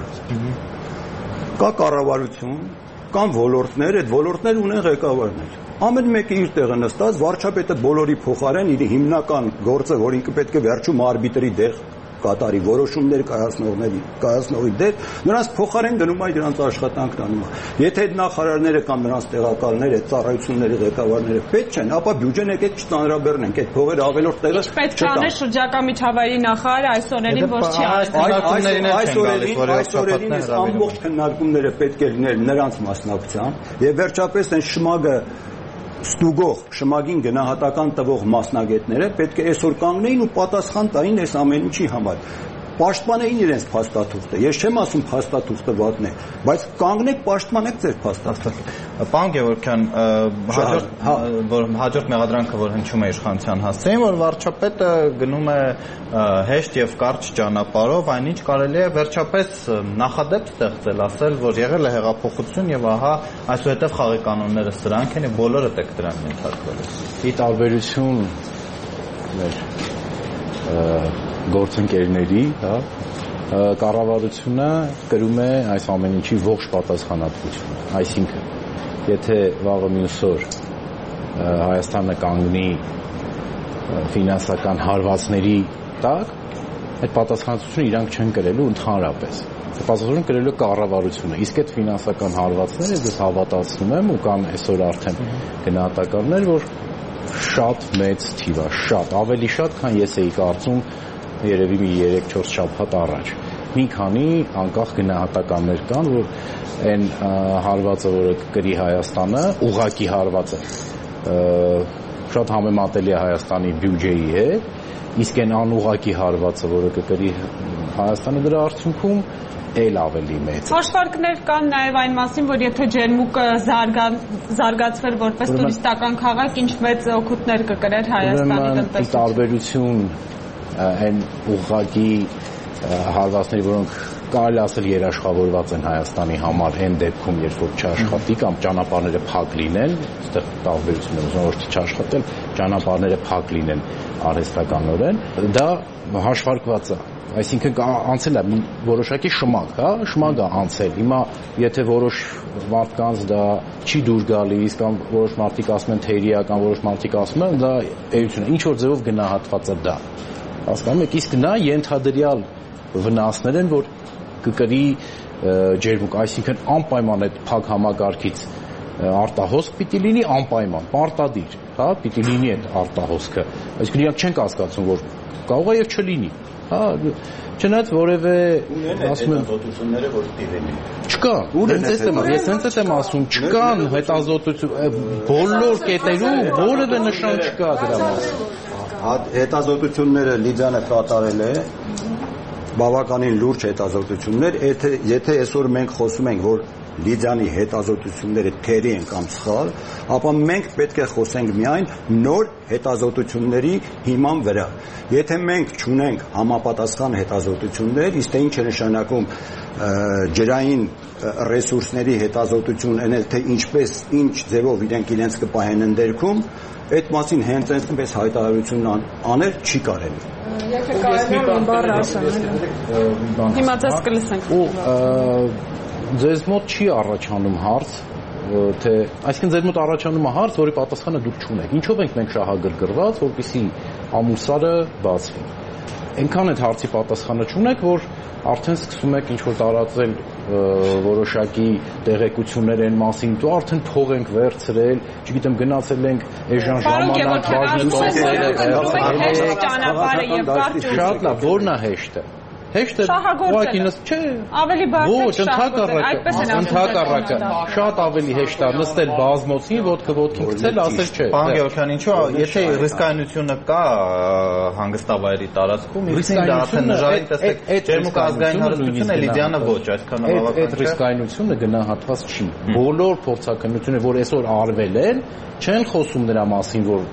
G: Կա կառավարություն, կան ոլորտներ, այդ ոլորտները ունեն ղեկավարներ։ Ամեն մեկը իր տեղը նստած, վարչապետը բոլորի փոխարեն իր հիմնական գործը, որ ինքը պետք է վերջում արբիտրի դեր կատարի որոշումներ կայացնողների կայացնողի դեր, նրանց փոխարեն գնում է դրանց աշխատանքն անում է։ Եթե այդ նախարարները կամ նրանց տեղակալները, այդ ծառայությունների ղեկավարները պետք չեն, ապա բյուջեն եկեք չծանրաբեռնենք, այդ փողերը ավելորդ տեղը
E: պետք է անել շրջակա միջավայրի նախարարը այս օրերին, որ չի
G: այս այս օրերին այս ամբողջ քննարկումները պետք է լինել նրանց մասնակցությամբ եւ վերջապես այն շմագը ստուգող շմագին գնահատական տվող մասնագետները պետք է այսօր կանգնեին ու պատասխան տային այս ամեն ինչի համար։ Պաշտպանեին իրենց փաստաթուղթը։ Ես չեմ ասում փաստաթուղթը վատն է, բայց կանգնեք պաշտպանեք ձեր փաստաթուղթը։
F: Պարոն Գևորգյան, հաջորդ որ հաջորդ մեղադրանքը, որ հնչում է իշխանության հասցեին, որ վարչապետը գնում է հեշտ եւ կարճ ճանապարհով, այնինչ կարելի է վերջապես նախադեպ ստեղծել, ասել, որ եղել է հեղափոխություն եւ ահա այսուհետեւ խաղի կանոնները սրանք են եւ բոլորը տեք դրան ենթարկվել։
B: Ի տարբերություն մեր գործընկերների, հա, կառավարությունը կրում է այս ամեն ինչի ողջ պատասխանատվությունը։ Այսինքն, եթե վաղը մյուս օր Հայաստանը կանգնի ֆինանսական հարվածների տակ, այդ պատասխանատվությունը իրանք չեն կրելու ընդհանրապես։ Պատասխանատվությունը կրելու կառավարությունը։ Իսկ այդ ֆինանսական հարվածները ես հավատացնում եմ ու կան այսօր արդեն գնահատականներ, որ շատ մեծ թիվ է, շատ, ավելի շատ, քան ես էի կարծում երևի մի երեք-չորս շաբաթ առաջ։ Մի քանի անկախ գնահատականներ կան, որ այն հարվածը, որը կրի Հայաստանը, ուղղակի հարվածը շատ համեմատելի է Հայաստանի բյուջեի հետ, իսկ այն անուղղակի հարվածը, որը կկրի Հայաստանը դրա արդյունքում էլ ավելի մեծ։
E: Հաշվարկներ կան նաև այն մասին, որ եթե Ջերմուկը զարգացվեր որպես տուրիստական քաղաք, ինչ մեծ օգուտներ կկրեր Հայաստանի տնտեսությանը։ Տարբերություն
B: այն ուղղակի հարվածների, որոնք կարելի ասել երաշխավորված են Հայաստանի համար այն դեպքում, երբ որ չաշխատի կամ ճանապարհները փակ լինեն, այստեղ տարբերություն է, որ չաշխատել, ճանապարհները փակ լինեն արհեստականորեն, դա հաշվարկված է։ Այսինքն անցել է որոշակի շմակ, հա, շմակ է անցել։ Հիմա եթե որոշ մարդկանց դա չի դուր գալիս կամ որոշ մարդիկ ասում են թերիա կամ որոշ մարդիկ ասում են դա էություն է, ինչ որ ձևով գնահատված է դա։ Հասկանում եք, իսկ նա ենթադրյալ վնասներ են, որ կկրի Ջերմուկ, այսինքն անպայման այդ փակ համակարգից արտահոսք պիտի լինի, անպայման, պարտադիր, հա, պիտի լինի այդ արտահոսքը։ Այսինքն իրանք չեն կասկածում, որ կարող է եւ չլինի։ Հա, չնայած որևէ ասում եմ հետազոտությունները որ տիվեն չկա, հենց էս եմ, ես հենց էս եմ ասում, չկան հետազոտություն բոլոր կետերում որևէ նշան չկա դրա մասին։
G: Հետազոտությունները Լիդիանը կատարել է բավականին լուրջ հետազոտություններ, եթե եթե այսօր մենք խոսում ենք, որ Լիդիանի հետազոտությունները թերի են կամ սխալ, ապա մենք պետք է խոսենք միայն նոր հետազոտությունների հիման վրա։ Եթե մենք չունենք համապատասխան հետազոտություններ, իսկ ինչ է նշանակում ջրային ռեսուրսների հետազոտություն, այնել թե ինչպես, ինչ ձևով իրենք իրենց կպահեն ընդերքում, այդ մասին հենց այնպես հայտարարություն անել չի կարելի։
H: Եթե կարելի բառ ասեմ,
E: հիմա ձեզ կլսենք։
B: Ու ձեզ մոտ չի առաջանում հարց, թե այսինքն ձեր մոտ առաջանում է հարց, որի պատասխանը դուք չունեք։ Ինչով ենք մենք շահագրգռված, որպեսզի ամուսարը բացվի։ Այնքան այդ հարցի պատասխանը չունեք, որ արդեն սկսում եք ինչ-որ տարածել որոշակի տեղեկություններ են մասին, դու արդեն փող ենք վերցրել, չգիտեմ գնացել ենք այժմ ժամանակ վարժի շատ լավ, որն է հեշտը։ Հեշտ է ուղղակի չէ
E: ավելի բարդ է
B: ոչ ընդհակառակը ընդհակառակը շատ ավելի հեշտ է նստել բազմոցին ոտքը ոտքին գցել ասել չէ
F: Պարոն Գևորգյան ինչու եթե ռիսկայնությունը կա հանգստավայրի տարածքում իսկ դա արդեն նժարին տեսեք Ջերմուկ ազգային հարստությունը Լիդիանը ոչ այսքան բավական
B: այդ ռիսկայնությունը գնահատված չի բոլոր փորձակնությունները որ այսօր արվել են չեն խոսում նրա մասին որ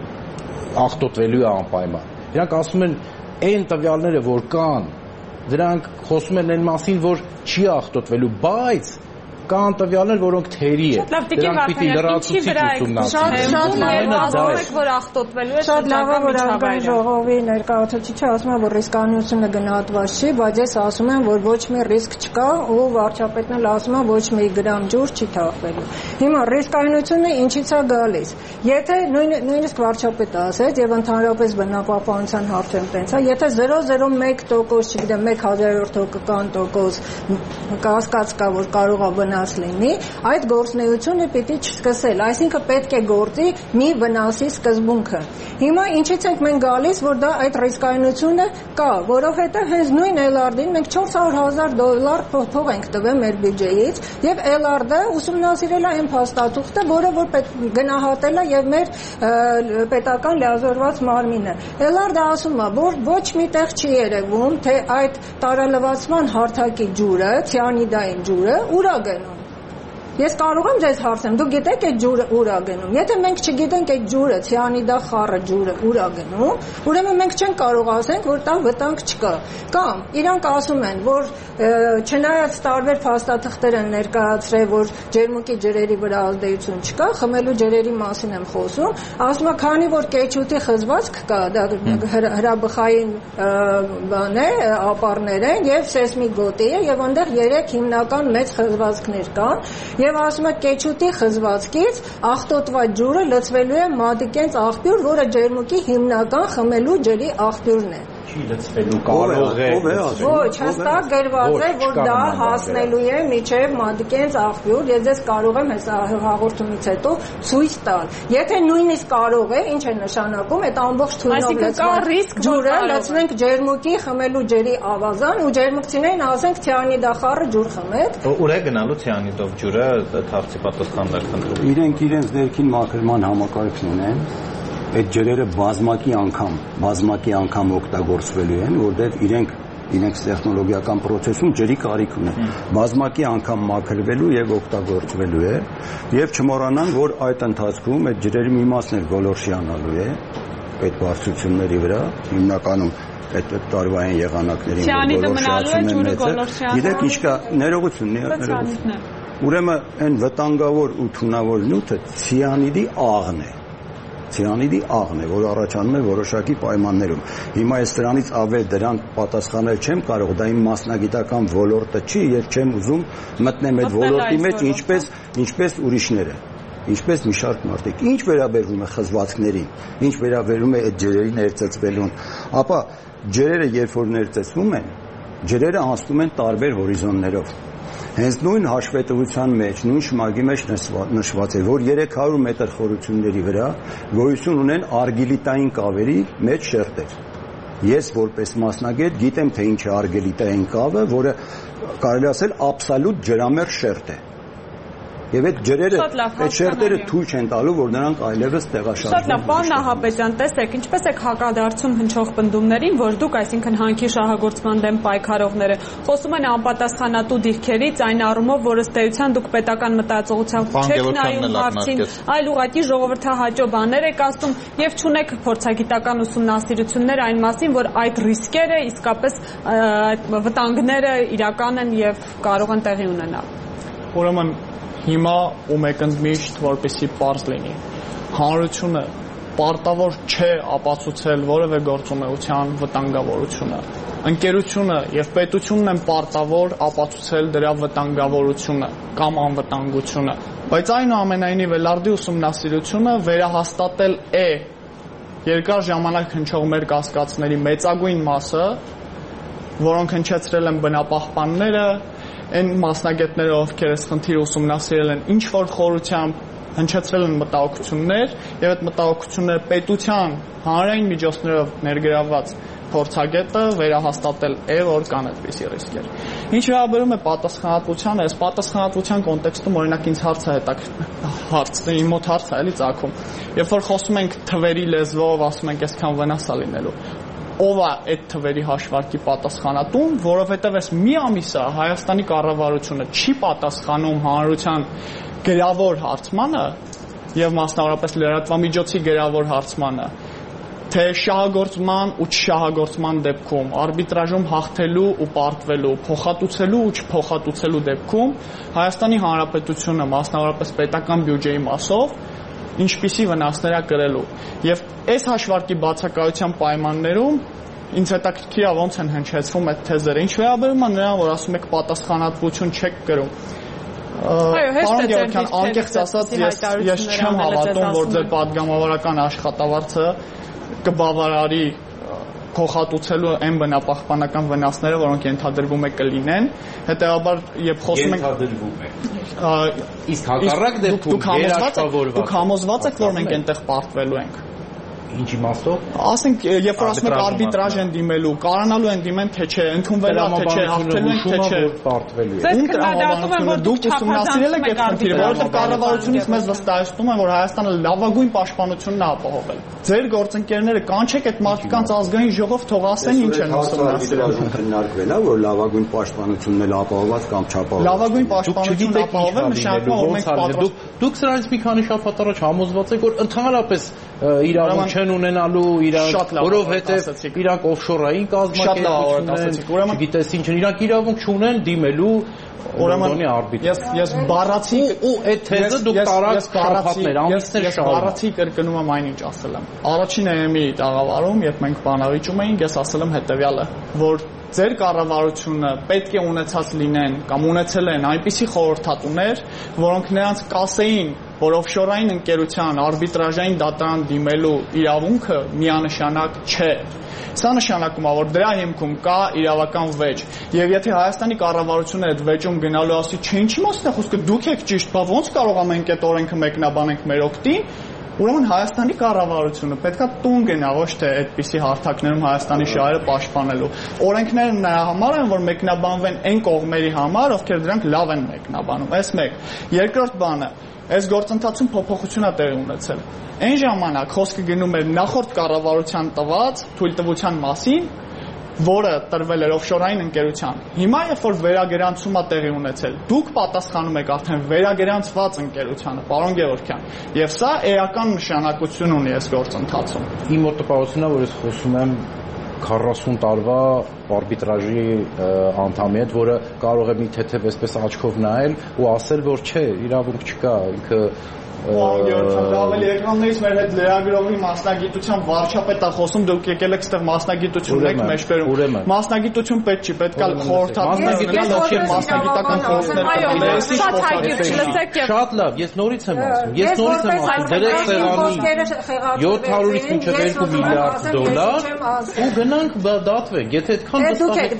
B: աղտոտվելու է անպայման իրանք ասում են այն տվյալները որ կան դրանք խոսում են այն մասին, որ չի աղտոտվելու, բայց կան տվյալներ, որոնք թերի է։
E: Դրանք պիտի
B: լրացուցիչ ուսումնասիրեն։
E: որ աղտոտվելու է։
H: Շատ լավ է, որ ազգային ժողովի ներկայացուցիչը ասում է, որ ռիսկայնությունը գնահատված չի, բայց ես ասում եմ, որ ոչ մի ռիսկ չկա, ու վարչապետն էլ ասում է, ոչ մի գրամ ջուր չի թափվելու։ Հիմա ռիսկայնությունը ինչից է գալիս։ Եթե նույնիսկ վարչապետը ասեց եւ ընդհանրապես բնապահպանության հարցում տենց է, եթե zero zero one տոկոս, չգիտեմ, one հազարորդական տոկոս կասկած կա, որ կարող է վնաս լինի, այդ գործունեությունը պիտի չսկսել, այսինքն պետք է գործի մի վնասի սկզբունքը։ Հիմա ինչից ենք մենք գալիս, որ դա այդ ռիսկայնությունը կա, որովհետեւ հենց նույն L R D-ին մենք four hundred thousand դոլար փող ենք տվել մեր բյուջեից եւ L R D-ը ուսումնասիրել է այն փաստաթուղթը, որը որ գնահատել է եւ մեր պետական լիազորված մարմինը։ L R D-ը ասում է, որ ոչ միտեղ չի երևում, թե այդ տարալվացման հարթակի ջուրը, ցիանիդային ջուրը ուր է գնում։ Ես կարող եմ ձեզ հարցեմ, դուք գիտեք այդ ջուրը ուր է գնում։ Եթե մենք չգիտենք այդ ջուրը, ցիանիդա խառը ջուրը ուր է գնում, ուրեմն մենք չենք կարող ասենք, որ դա վտանգ չկա։ Կամ իրանք ասում են, որ չնայած տարբեր փաստաթղթեր են ներկայացրել, որ ջերմուկի ջրերի վրա ազդեցություն չկա, խմելու ջրերի մասին եմ խոսում, ասում է, քանի որ կեչուտի խզվածք կա, դա հրաբխային բան է, ապարներ են եւ սեյսմիկ գոտի է եւ այնտեղ երեք հիմնական մեծ խզվածքներ կան։ Եվ ասում է կեչուտի խզվածքից աղտոտված ջուրը լցվելու է մատիկենց աղբյուր, որը ջերմուկի հիմնական խմելու ջրի աղբյուրն է։
B: Չի լցվելու կարող է։
H: Ոչ, հստակ գրված է, որ դա հասնելու է մինչև մատիկենց աղբյուր, ես ձեզ կարող եմ հեսա հաղորդումից հետո ցույց տալ։ Եթե նույնիսկ կարող է, ինչ է նշանակում, այդ ամբողջ թույնով լցված ջուրը լցնենք ջերմուկի խմելու ջրի ավազան ու ջերմուկցիներին ասենք ցիանիդախառը ջուր խմեք։
F: Ուր է գնալու ցիանիդով ջուրը, հարցի պատասխաններ խնդրում։
G: Իրենք իրենց ներքին մաքրման համակարգն ունեն, այդ ջրերը բազմակի անգամ, բազմակի անգամ օգտագործվելու են, որտեղ իրենք իրենք տեխնոլոգիական process-ում ջրի կարիք ունեն։ Բազմակի անգամ մաքրվելու եւ օգտագործվելու է, եւ չմոռանան, որ այդ ընթացքում այդ ջրերի մի մասն էլ գոլորշիանալու է այդ բարձրությունների վրա, հիմնականում այդ տարվային եղանակներին գոլորշիացում են մեծ։ Գիտեք ինչ կա, ներողություն, ներողություն։ Ուրեմն այն վտանգավոր ու թունավոր նյութը ցիանիդի աղն է։ Ցիանիդի աղն է, որ առաջանում է որոշակի պայմաններում։ Հիմա այս դրանից ավել դրան պատասխանել չեմ կարող, դա իմ մասնագիտական ոլորտը չի եւ չեմ ուզում մտնեմ այդ ոլորտի մեջ, ինչպես ինչպես ուրիշները, ինչպես մի շարք մարդիկ։ Ինչ վերաբերվում է խզվածքներին, ինչ վերաբերում է այդ ջրերի ներծծվելուն, ապա ջրերը երբ որ ներծծվում են, ջրերը անցնում են տարբեր հորիզոններով։ Հենց նույն հաշվետվության մեջ, նույն շմագի մեջ նշված է, որ երեք հարյուր մետր խորությունների վրա գոյություն ունեն արգելիտային կավերի մեջ շերտեր։ Ես որպես մասնագետ գիտեմ, թե ինչ է արգելիտային կավը, որը կարելի ասել աբսոլյուտ ջրամեռ շերտ է։ Եվ այդ ջրերը, այդ շերտերը թույլ չեն տալու, որ նրանք այլևս տեղաշարժվեն։
E: Շատ լավ, պարոն Նահապետյան, տեսեք, ինչպես եք հակադարձում հնչող պնդումներին, որ դուք, այսինքն հանքի շահագործման դեմ պայքարողները, խոսում են անպատասխանատու դիրքերից, այն առումով, որ ըստ էության դուք պետական մտածողությամբ չեք նայում հարցին, այլ ուղղակի ժողովրդահաճո բաներ եք ասում եւ չունեք փորձագիտական ուսումնասիրություններ այն մասին, որ այդ ռիսկերը իսկապես վտանգները իրական են եւ կարող են տեղի ունենալ։
C: Ուրեմն հիմա ու մեկընդմիշտ որպեսի պարզ լինի, հանրությունը պարտավոր չէ ապացուցել որևէ գործունեության վտանգավորությունը։ Ընկերությունը եւ պետությունն են պարտավոր ապացուցել դրա վտանգավորությունը կամ անվտանգությունը, բայց այնուամենայնիվ լարդի ուսումնասիրությունը վերահաստատել է երկար ժամանակ հնչող մեր կասկածների մեծագույն մասը, որոնք հնչեցրել են բնապահպանները, այն մասնագետները, ովքեր այս խնդիրը ուսումնասիրել են, ինչ որ խորությամբ հնչեցրել են մտահոգություններ եւ այդ մտահոգությունները պետության հանրային միջոցներով ներգրավված փորձագետը վերահաստատել է, որ կան այդպիսի ռիսկեր։ Ինչ վերաբերում է պատասխանատվությանը, այս պատասխանատվության կոնտեքստում օրինակ ինձ հարց է հետաքրքիր հարց, իմ մոտ հարց է էլի ծագում։ Երբ որ խոսում ենք թվերի լեզվով, ասում ենք այսքան վնաս է լինելու, ով է այդ թվերի հաշվարկի պատասխանատուն, որովհետև այս մի ամիսը Հայաստանի կառավարությունը չի պատասխանում հանրության գրավոր հարցմանը եւ մասնավորապես լրատվամիջոցի գրավոր հարցմանը, թե շահագործման ու չշահագործման դեպքում, արբիտրաժում հաղթելու ու պարտվելու, փոխհատուցելու ու չփոխհատուցելու դեպքում Հայաստանի Հանրապետությունը մասնավորապես պետական բյուջեի մասով ինչպիսի վնասներ է կրելու։ Եվ այս հաշվարկի բացակայության պայմաններում ինձ հետաքրքիր է ոնց են հնչեցվում այդ թեզերը։ Ինչ վերաբերում է նրան, որ ասում եք պատասխանատվություն չեք կրում։
E: Այո, հեշտ է ձեր
C: անկեղծ ասած, ես ես չեմ հավատում, որ ձեր падգամավորական աշխատավարձը կբավարարի փոխհատուցելու այն բնապահպանական վնասները, որոնք ենթադրվում է կլինեն, հետեւաբար երբ խոսում ենք
B: ենթադրվում է։ Իսկ հակառակ դեպքում երաշխավորված
C: դուք համոզված եք, որ մենք այնտեղ պարտվելու ենք։
B: Ինչ իմաստով։
C: Ասենք, երբ որ ասում եք արբիտրաժ են դիմելու, կարանալու են դիմեն, թե չէ, ընդունվելու է, թե չէ, հաղթելու են, թե չէ,
B: պարտվելու է։
E: Ձեզ քննադատում են, որ դուք
C: ուսումնասիրել եք այդ խնդիրը, որովհետև կառավարությունից մեզ վստահեցնում են, որ Հայաստանը լավագույն պաշտպանությունն է ապահովել։ Ձեր գործընկերները կանչեք այդ մարդկանց ազգային ժողով, թող ասեն ինչ են ուսումնասիրել։
G: Քննարկվել է, որ լավագույն պաշտպանությունն էլ ապահովված կամ չապահովված։
C: Լավագույն պաշտպանությունն ապահովել նշանակում է, որ մենք պատրաստ։
B: Դուք սրանից մի քանի շաբաթ առաջ համոզված եք, որ ընդհանրապես իրավունք չեն ունենալու իրանք, որովհետև իրանք օֆշորային կազմակերպություններ են, չգիտես ինչ են, իրանք իրավունք չունեն դիմելու Ուրեմն
C: ես ես բառացի
B: ու այդ թեզը դուք տարած շփաթներ, ամիսներ
C: շահում։ Ես բառացի կրկնում եմ այնինչ ասել եմ։ Առաջին էմի տաղավարում, երբ մենք բանավիճում էինք, ես ասել եմ հետեւյալը, որ ձեր կառավարությունը պետք է ունեցած լինեն կամ ունեցել են այնպիսի խորհրդատուներ, որոնք նրանց կասեին, որ օֆշորային ընկերության արբիտրաժային դատարան դիմելու իրավունքը միանշանակ չէ։ Սա նշանակում է, որ դրա հիմքում կա իրավական վեճ։ Եվ եթե Հայաստանի կառավարությունը այդ վեճում գնալու ասի, չէ, ինչի մասն է խոսքը, դուք եք ճիշտ, բա ոնց կարող ենք այդ օրենքը մեկնաբանենք մեր օգտին, Ուրեմն Հայաստանի կառավարությունը պետքա տուն գնա ոչ թե այդպիսի հարթակներում Հայաստանի շահերը պաշտպանելու։ Օրենքները նրա համար են, որ մեկնաբանվեն այն կողմերի համար, ովքեր դրանք լավ են մեկնաբանում։ Այս մեկ։ Երկրորդ բանը, այս գործընթացում փոփոխություն է տեղի ունեցել։ Այն ժամանակ խոսքը գնում էր նախորդ կառավարության տված թույլտվության մասին, որը տրվել էր օֆշորային ընկերության։ Հիմա երբ որ վերագրանցում է տեղի ունեցել, դուք պատասխանում եք արդեն վերագրանցված ընկերությանը, պարոն Գևորգյան, եւ սա էական նշանակություն ունի այս գործընթացում։
B: Իմ մոտ տպավորությունն է, որ ես խոսում եմ քառասուն տարվա արբիտրաժի անդամի հետ, որը կարող է մի թեթև այսպես աչքով նայել ու ասել, որ չէ, իրավունք չկա, ինքը
C: Ավելի էկրաններից մեր հետ լրագրողի մասնագիտության վարչապետը խոսում, դուք եկել եք այստեղ մասնագիտություն եք մեջբերում։ Մասնագիտություն պետք չի, պետք է խորհրդատու մասնագիտական խորհուրդներ։
B: Շատ լավ, ես նորից եմ ասում, ես նորից եմ ասում, դրեք սեղանի յոթ հարյուրից մինչև երկու միլիարդ դոլար ու գնանք դատվենք, եթե այդքան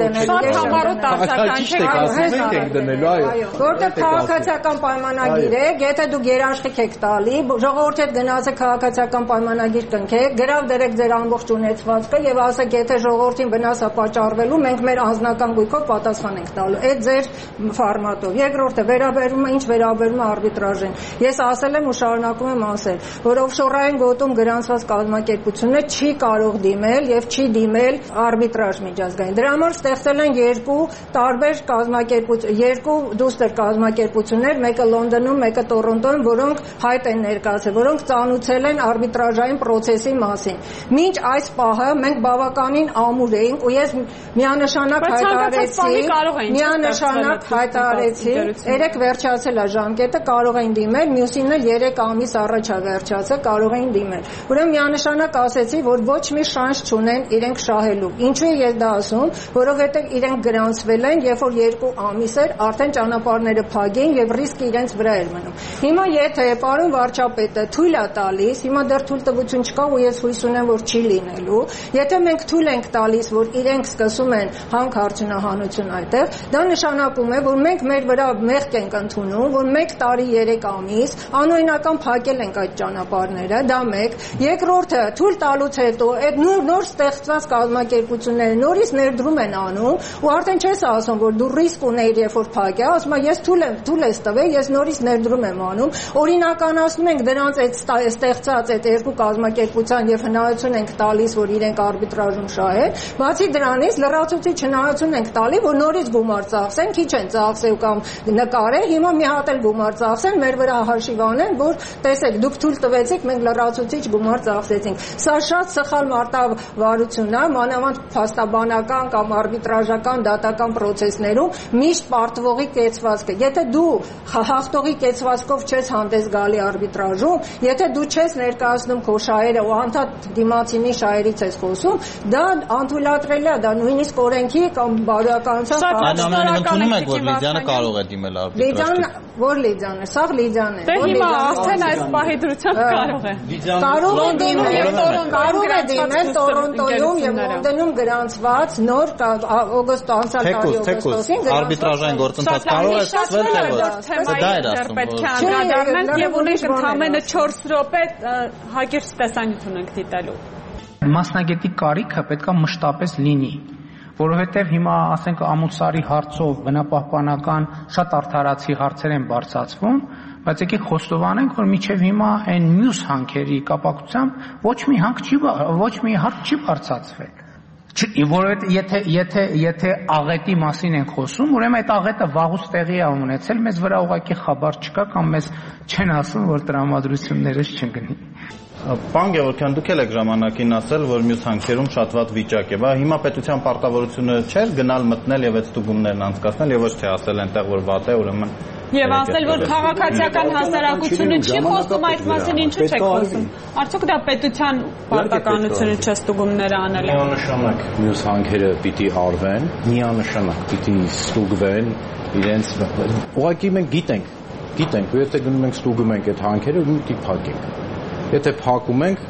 H: որտեղ քաղաքացիական պայմանագիր է, եթե դուք երաշխիք եք տալի, ժողովրդի հետ գնացեք քաղաքացիական պայմանագիր կնքեք, գրավ դրեք ձեր ամբողջ ունեցվածքը եւ ասեք, եթե ժողովրդին վնաս է պատճառվելու, մենք մեր անձնական գույքով պատասխան ենք տալու։ Այդ ձեր ֆորմատով։ Երկրորդը վերաբերում է ինչ վերաբերում է արբիտրաժին։ Ես ասել եմ ու շարունակում եմ ասել, որ օֆշորային գոտում գրանցված կազմակերպությունը չի կարող դիմել եւ չի դիմել արբիտրաժ միջազգային։ Դրա համար ստեղծել են երկու տարբեր կազմակերպություն, երկու դուստր կազմակերպություններ, մեկը Լոնդոնում, մեկը Տորոնտոյում, որոնք հայտ են ներկայացել, որոնք ծանուցել են արբիտրաժային process-ի մասին։ Մինչ այս պահը մենք բավականին ամուր էինք ու ես միանշանակ հայտարարեցի, միանշանակ հայտարարեցի, երեք վերջացել է ժամկետը, կարող են դիմել, մյուսին էլ երեք ամիս առաջ է վերջացել, կարող են դիմել։ Ուրեմն միանշանակ ասեցի, որ ոչ մի շանս չունեն իրենք շահելու։ Ինչու է ես դա ասում, որովհետև իրենք գրանցվել են, երբ որ երկու ամիս էր, արդեն ճանապարհները փակ էին եւ ռիսկը իրենց վրա էր մնում։ Հիմա եթե պարոն վարչապետը թույլ է տալիս, հիմա դեռ թույլտվություն չկա ու ես հույս ունեմ, որ չի լինելու, եթե մենք թույլ ենք տալիս, որ իրենք սկսում են հանքարդյունահանություն այդտեղ, դա նշանակում է, որ մենք մեր վրա մեղք ենք ընդունում, որ մեկ տարի երեք ամիս անօրինական փակել ենք այդ ճանապարհները, դա մեկ։ Երկրորդը, թույլ տալուց հետո այդ նոր նոր ստեղծված կազմակերպությունները նորից ներդրում են անում ու արդեն չես ասում, որ դու ռիսկ ունեիր, երբ որ փակ է, ասում ես ես թույլ եմ, թույլ ես տվել, ես նորից ներդրում եմ անում, օրինականացնում ենք դրանց այդ ստեղծած այդ երկու կազմակերպության եւ հնարավորություն ենք տալիս, որ իրենք արբիտրաժում շահեն, բացի դրանից լրացուցիչ հնարավորություն ենք տալի, որ նորից գումար ծախսեն, քիչ են ծախսել կամ նկարել, հիմա մի հատ էլ գումար ծախսեն, մեր վրա հաշիվ անեն, որ տեսեք, դուք թույլ տվեցիք, մենք լրացուցիչ գումար ծախսեցինք։ Սա շատ սխալ մարտավարություն է, մանավանդ փաստաբանական կամ արբիտրաժական դատական process-ներում միշտ պարտվողի կեցվածքը։ Եթե դու հաղթողի կեցվածքով չես հանդես գալի արբիտրաժում, եթե դու չես ներկայացնում քո շահերը ու անդադ դիմացինի շահերից ես խոսում, դա անթույլատրելի է, դա նույնիսկ օրենքի կամ բարոյականության
F: ընդունում եք, որ Լիդիանը կարող է դիմել արբիտրաժ։
H: Որ Լիդիան է, սա Լիդիան է։
E: Դե հիմա արդեն այս պահի դրությամբ կարող է։
H: Կարող է դիմել, կարող է դիմել Տորոնտոյում եւ Լոնդոնում գրանցված նոր օգոստո անցյալ տարի օգոստոսին
F: արբիտրաժային գործընթաց կարող է սկսվել թե ոչ։ Դա էր ասում։
E: Պետք է անդրադառնանք եւ ունենք ընդամենը չորս րոպե հակիրճ տեսանյութ ենք դիտելու։
I: Մասնագետի կարիքը պետքա մշտապես լինի, որովհետև հիմա ասենք ամուսարի հարցով բնապահպանական շատ արդարացի հարցեր են բարձրացվում, բայց եկեք խոստովանենք, որ մինչև հիմա այն մյուս հանքերի կապակցությամբ ոչ մի հանք չի ոչ մի հարց չի բարձրացվել։ Որովհետև եթե եթե եթե աղետի մասին ենք խոսում, ուրեմն այդ աղետը վաղուց տեղի է ունեցել, մեզ վրա ուղղակի խաբար չկա կամ մեզ չեն ասում, որ տրամադրություններս չգնի։
F: Պարոն Գևորգյան, դուք եք ժամանակին ասել, որ մյուս հանքերում շատ վատ վիճակ է, բա հիմա պետության պարտավորությունը չէր գնալ մտնել եւ այդ ստուգումներն անցկացնել եւ ոչ թե ասել այնտեղ որ վատ է, ուրեմն
E: Եվ ասել, որ քաղաքացիական հասարակությունը չի խոսում այդ մասին, ինչու չեք խոսում։ Արդյոք դա պետության պարտականությունը չէ ստուգումները անել։
B: Միանշանակ մյուս հանքերը պիտի արվեն, միանշանակ պիտի ստուգվեն իրենց։ Ուղղակի մենք գիտենք, գիտենք, ու եթե գնում ենք ստուգում ենք այդ հանքերը, ու պիտի փակենք։ Եթե փակում ենք,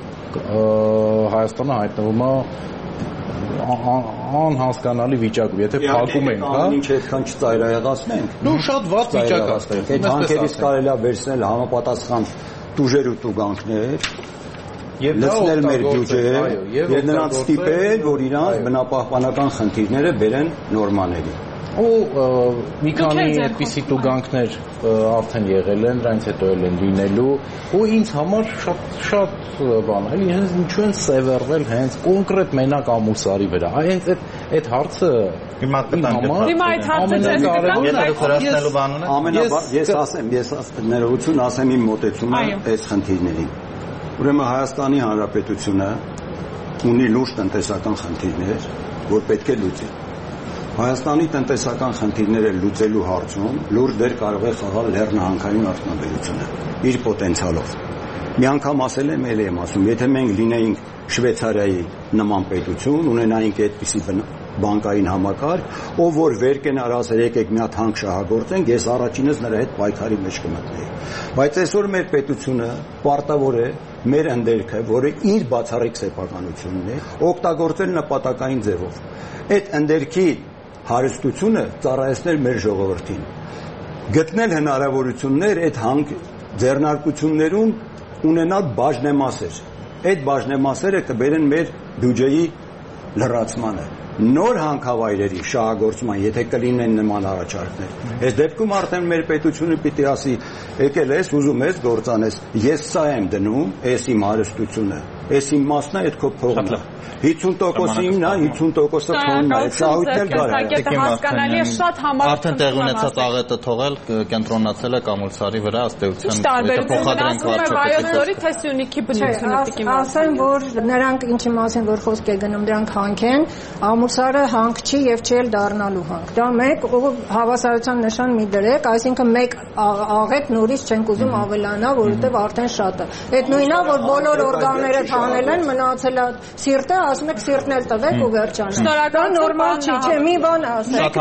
B: Հայաստանը հայտնվում է անհասկանալի վիճակում, եթե փակում ենք, հա,
G: ինչ այդքան չծայրահեղացնենք։
B: Դու շատ վատ վիճակ ասել։
G: Այդ հանքերից կարելի է վերցնել համապատասխան տուժեր ու տուգանքներ, լցնել մեր բյուջեը եւ նրանց ստիպել, որ իրանց բնապահպանական խնդիրները բերեն նորմաների։
B: Ու մի քանի այդպիսի տուգանքներ արդեն եղել են, դրանից հետո էլ են լինելու, ու ինձ համար շատ շատ բան, էլի հենց ինչու են սևեռվել հենց կոնկրետ մենակ ամուսարի վրա։ Հենց այդ այդ հարցը
F: հիմա
E: հիմա այդ հարցը
G: ամենաբար ես ասեմ, ես ներողություն ասեմ իմ մոտեցումը այս խնդիրներին։ Ուրեմն Հայաստանի Հանրապետությունը ունի լուրջ տնտեսական խնդիրներ, որ պետք է լուծի։ Հայաստանի տնտեսական խնդիրները լուծելու հարցում լուրջ դեր կարող է խաղալ լեռնահանքային արդյունաբերությունը իր պոտենցիալով։ Մի անգամ ասել եմ, ելի եմ ասում, եթե մենք լինեինք Շվեյցարիայի նման պետություն, ունենայինք այդպիսի բանկային համակարգ, ով որ վեր կենար ասեր եկեք մի հատ հանք շահագործենք, ես առաջինս նրա հետ պայքարի մեջ կմտնեի։ Բայց այսօր մեր պետությունը պարտավոր է մեր ընդերքը, որը իր բացառիկ սեփականությունն է, օգտագործել նպատակային ձևով։ Այդ ընդերքի հարստությունը ծառայեցնել մեր ժողովրդին, գտնել հնարավորություններ այդ հանք ձեռնարկություններում ունենալ բաժնեմասեր։ Այդ բաժնեմասերը կբերեն մեր բյուջեի լրացմանը, նոր հանքավայրերի շահագործման, եթե կլինեն նման առաջարկներ։ Այս դեպքում արդեն մեր պետությունը պիտի ասի, եկել ես, ուզում ես գործանես, ես սա եմ դնում, այս իմ հարստությունը, այս իմ մասն է, այդ քո փողն է։ հիսուն տոկոսը իմն է, հիսուն տոկոսը քոնն է, շահույթն էլ
E: կար։ Հասկանալի է, շատ համար
F: արդեն տեղ ունեցած աղետը թողել, կենտրոնացել է Կամուլսարի վրա, ըստ էության, եթե փոխադրենք վարչապետի
E: թե Սյունիքի բնությունը պիտի
H: ասեմ, որ նրանք ինչի մասին որ խոսք է գնում, դրանք հանք են, Ամուսարը հանք չի եւ չի էլ դառնալու հանք։ Դա մեկ հավասարության նշան մի դրեք, այսինքն մեկ աղետ նորից չենք ուզում ավելանա, որովհետեւ արդեն շատ է։ Այդ նույնն է, որ բոլոր օրգանները թանել են, մնացել է սիրտը, ասում եք սիրտն էլ տվեք ու վերջանում։ Դա նորմալ չի, չէ, մի բան ասեք։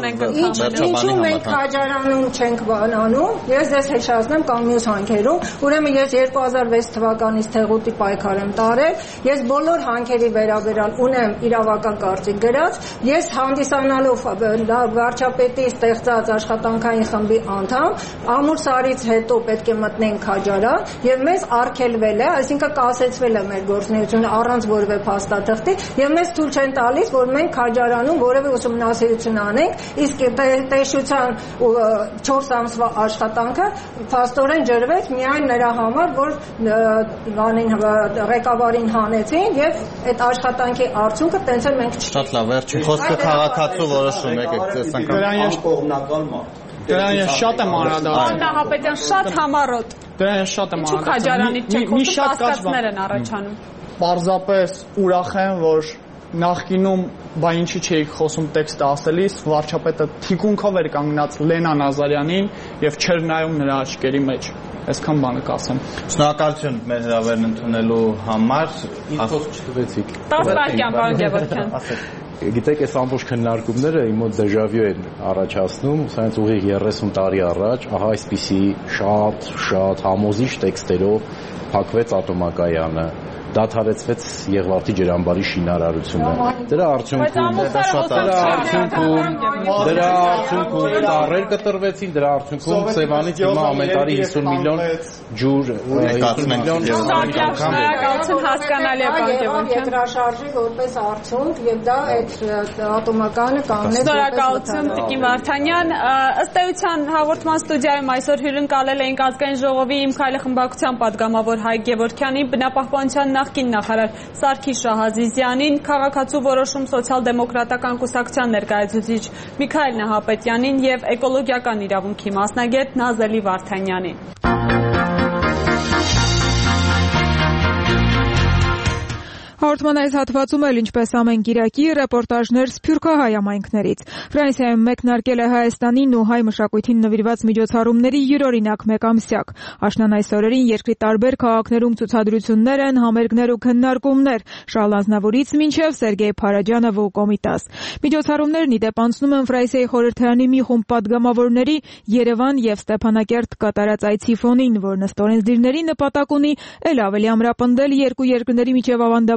H: Ինչու մենք քաջարանում չենք բանանում։ Ես ձեզ հիշեցնեմ կամ մյուս հանքերում, ուրեմն ես երկու հազար վեց թվականից Թեղուտի պայքար եմ տարել, ես բոլոր հանքերի վերաբերյալ ունեմ իրավական կարծիք գրած, ես հանդիսանալով վարչապետի ստեղծած աշխատանքային խմբի անդամ, Ամուրսարից հետո պետք է մտնենք քաջարան եւ մեզ արգելվել է, այսինքն կասեցվել է մեր գործունեությունը առանց որևէ փաստաթղթի եւ մեզ թույլ չեն տալիս, որ մենք քաջարանում որևէ ուսումնասիրություն անենք, իսկ տեսչության չորս ամսվա աշխատանքը փաստորեն ջրվեց միայն նրա համար, որ անին ղեկավարին հանեցին եւ այդ աշխատանքի արդյունքը տենց էլ մենք
F: Շատ լավ, վերջին խոսքը քաղաքացու որոշում եք, այս անգամ
G: կողմնակալ մարդ։
C: Դրան ես շատ եմ անդրադառնում։
E: Նահապետյան շատ համառոտ։
C: Դրան ես շատ եմ
E: անդրադառնում։ Ինչու քաջարանից չեք խոսում, կասկածներ են առաջանում։
C: Պարզապես ուրախ եմ, որ նախկինում բա ինչի չէիք խոսում տեքստը ասելիս, վարչապետը թիկունքով էր կանգնած Լենա Նազարյանին եւ չէր նայում նրա աչքերի մեջ։ Այսքան բանը կասեմ։
F: Շնորհակալություն մեր հրավերն ընդունելու համար։
B: Խոսք չտվեցիք։
E: Տասնարկյան, պարոն Գևորգյան։
B: Գիտեք, այս ամբողջ քննարկումները իմ մոտ դեժավյու են առաջացնում, սրանց ուղիղ երեսուն տարի առաջ, ահա այսպիսի շատ շատ համոզիչ տեքստերով փակվեց ատոմակայանը, դադարեցվեց Եղվարդի ջրամբարի շինարարությունը։ Դրա արդյունքում դրա արդյունքում դրա արդյունքում տարեր կտրվեցին, դրա արդյունքում Սևանից հիմա ամեն տարի հիսուն միլիոն ջուր հիսուն միլիոն
E: շնորհակալություն հասկանալի է, պարոն Գևորգյան։
H: Երկրաշարժի որպես արդյունք եւ դա այդ ատոմականը կանգնեց։
E: Շնորհակալություն Տիկին Վարդանյան։ Ըստ էության հաղորդման ստուդիայում այսօր հյուրընկալել էինք Ազգային ժողովի Իմ քայլը խմբակցության падգամավոր Հայկ Գևորգյանին, բնապահպանության նախկին նախարար Սարգիս Շահազիզյանին, քաղաքացու որոշում սոցիալ-դեմոկրատական կուսակցության ներկայացուցիչ Միքայել Նահապետյանին եւ էկոլոգիական իրավունքի մասնագետ Նազելի Վարդանյանին։
A: Հաղորդման այս հատվածում էլ ինչպես ամեն կիրակի ռեպորտաժներ Սփյուռքահայ համայնքներից։ Ֆրանսիայում մեկնարկել է Հայաստանին ու հայ մշակույթին նվիրված միջոցառումների յուրօրինակ մեկամսյակ։ Աշնան այս օրերին երկրի տարբեր քաղաքներում ցուցադրություններ են, համերգներ ու քննարկումներ, Շարլ Ազնավուրից մինչև Սերգեյ Փարաջանով ու Կոմիտաս։ Միջոցառումներն ի դեպ անցնում են Ֆրանսիայի խորհրդարանի մի խումբ падգամավորների Երևան եւ Ստեփանակերտ կատարած այցի ֆոնին, որն ըստ օրենսդիրների նպատակ ունի ել ավելի ամրապնդել երկու երկրների միջև ավանդաբար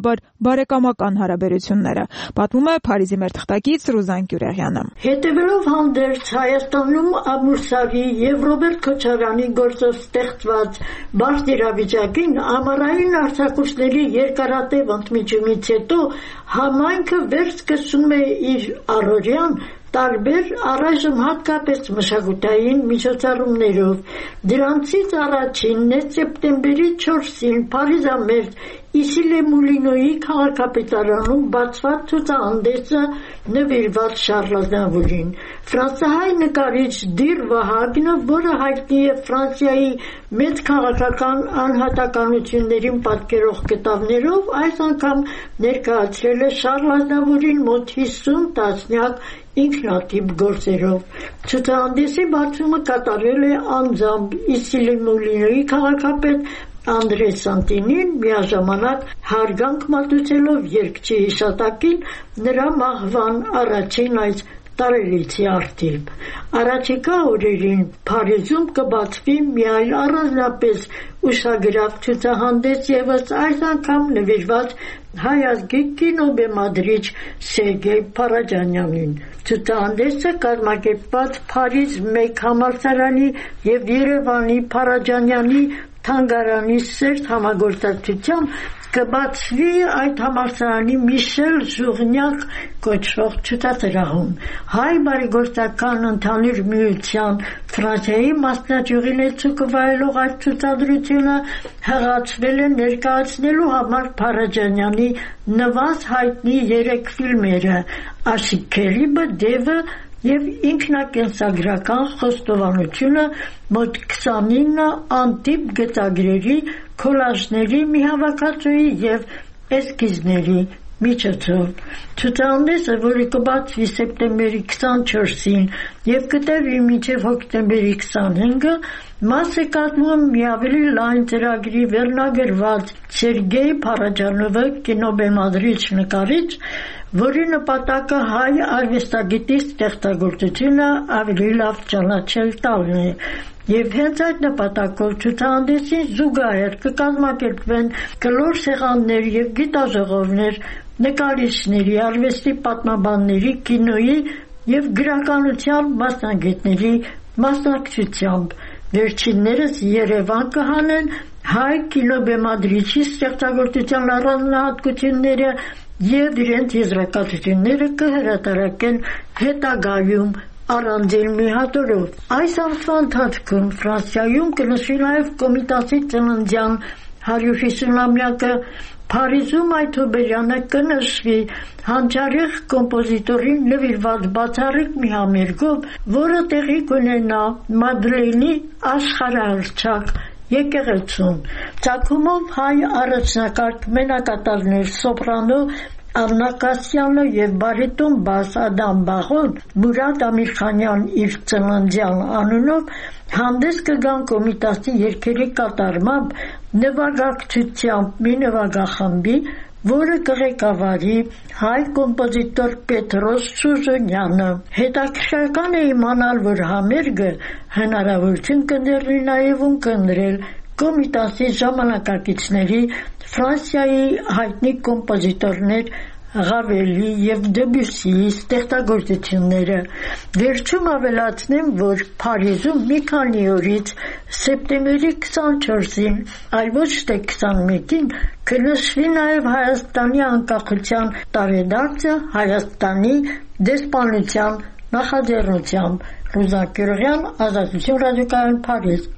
A: հավանաբար բարեկամական հարաբերությունները, պատմում է Փարիզի մեր թղթակից Ռուզան Գյուրեղյանը։
D: Հետևելով հանդերձ Հայաստանում Ամուրսարի եւ Ռոբերտ Քոչարյանի գործով ստեղծված բարդ իրավիճակին, ամառային արձակուրդների երկարատև ընդմիջումից հետո համայնքը վեր սկսում է իր առօրյան տարբեր առայժմ հատկապես մշակութային միջոցառումներով։ Դրանցից առաջինն է սեպտեմբերի չորսին Փարիզամերձ Իսիլե Մուլինոյի քաղաքապետարանում բացված ցուցահանդեսը նվիրված Շարլ Ազնավուրին։ Ֆրանսահայ նկարիչ Դիր Վահագնը, որը հայտնի է Ֆրանսիայի մեծ քաղաքական անհատականություններին պատկերող կտավներով, այս անգամ ներկայացրել է Շարլ Ազնավուրին մոտ հիսուն տասնյակ ինքնատիպ գործերով։ Ցուցահանդեսի բացումը կատարել է անձամբ Իսիլե Մուլինոյի քաղաքապետ Անդրե Սանտինին, միաժամանակ հարգանք մատուցելով երգչի հիշատակին նրա մահվան առաջին այս տարելիցի արդիվ։ Առաջիկա օրերին Փարիզում կբացվի մի այլ առանձնապես ուշագրավ ցուցահանդես ևս, այս անգամ նվիրված հայ ազգի կինոբեմադրիչ Սերգեյ Փարաջանյանին։ Ցուցահանդեսը կազմակերպված Փարիզ մեկ համալսարանի եւ Երևանի Փարաջանյանի թանգարանի սերտ համագործակցությամբ կբացվի այդ համալսարանի Միշել Ժուղնյակ կոչվող ցուցասրահում։ Հայ բարեգործական ընդհանուր միության Ֆրանսիայի մասնաճյուղի վայելող այդ ցուցադրությունը հղացվել է ներկայացնելու համար Փարաջանյանի նվազ հայտնի երեք ֆիլմերը՝ Աշիքերիբը, Դևը եւ ինքնակենսագրական խոստովանությունը մոտ քսանինը անտիպ գծագրերի, քոլաժների մի հավաքածուի եւ էսքիզների միջոցով։ Ցուցահանդեսը, որը կբացվի սեպտեմբերի քսանչորսին եւ կտևի մինչեւ հոկտեմբերի քսանհինգը, մաս է կազմում մի ավելի լայն ծրագրի վերնագրված Սերգեյ Փարաջանովը կինոբեմադրիչ նկարիչ, որի նպատակը հայ արվեստագետի ստեղծագործությունը ավելի լավ ճանաչել տալն է։ Եվ հենց այդ նպատակով ցուցահանդեսին զուգահեռ կկազմակերպվեն կլոր սեղաններ եւ գիտաժողովներ նկարիչների, արվեստի պատմաբանների, կինոյի եւ գրականության մասնագետների մասնակցությամբ։ Վերջիններս Երևան կհանեն հայ կինոբեմադրիչի ստեղծագործության առանձնահատկությունները եւ իրենց եզրակացությունները կհրատարակեն հետագայում առանձին մի հատորով։ Այս ամսվա ընթացքում Ֆրանսիայում կնշվի նաև Կոմիտասի ծննդյան հարյուր հիսունամյակը, Փարիզում այդ հոբերյանը կնշվի հանճարեղ կոմպոզիտորին նվիրված բացառիկ մի համերգով, որը տեղի կունենա Մադրեյնի աշխարհահռչակ եկեղեցում։ Ծագումով հայ առաջնակարգ մենակատարներ սոպրանո Աննա Կասյանը եւ բարետոն բաս Ադամ Բաղոն Մուրադ Ամիրխանյան իր ծննդյան անունով հանդես կգան Կոմիտասի երգերի կատարմամբ նվագակցությամբ մի նվագախմբի, որը կղեկավարի հայ կոմպոզիտոր Պետրոս Սուզոնյանը։ Հետաքրքրական է իմանալ, որ համերգը հնարավորություն կընձեռնի նաև ունկնդրել Կոմիտասի ժամանակակիցների Ֆրանսիայի հայտնի կոմպոզիտորներ Ռավելի եւ Դեբյուսիի ստեղծագործությունները։ Վերջում ավելացնեմ, որ Փարիզում մի քանի օրից սեպտեմբերի քսանչորսին, այլ ոչ թե քսանմեկին, կնշվի նաև Հայաստանի անկախության տարեդարձը Հայաստանի դեսպանության նախաձեռնությամբ։ Ռուզան Գյուրեղյան, Ազատություն ռադիոկայան, Փարիզ։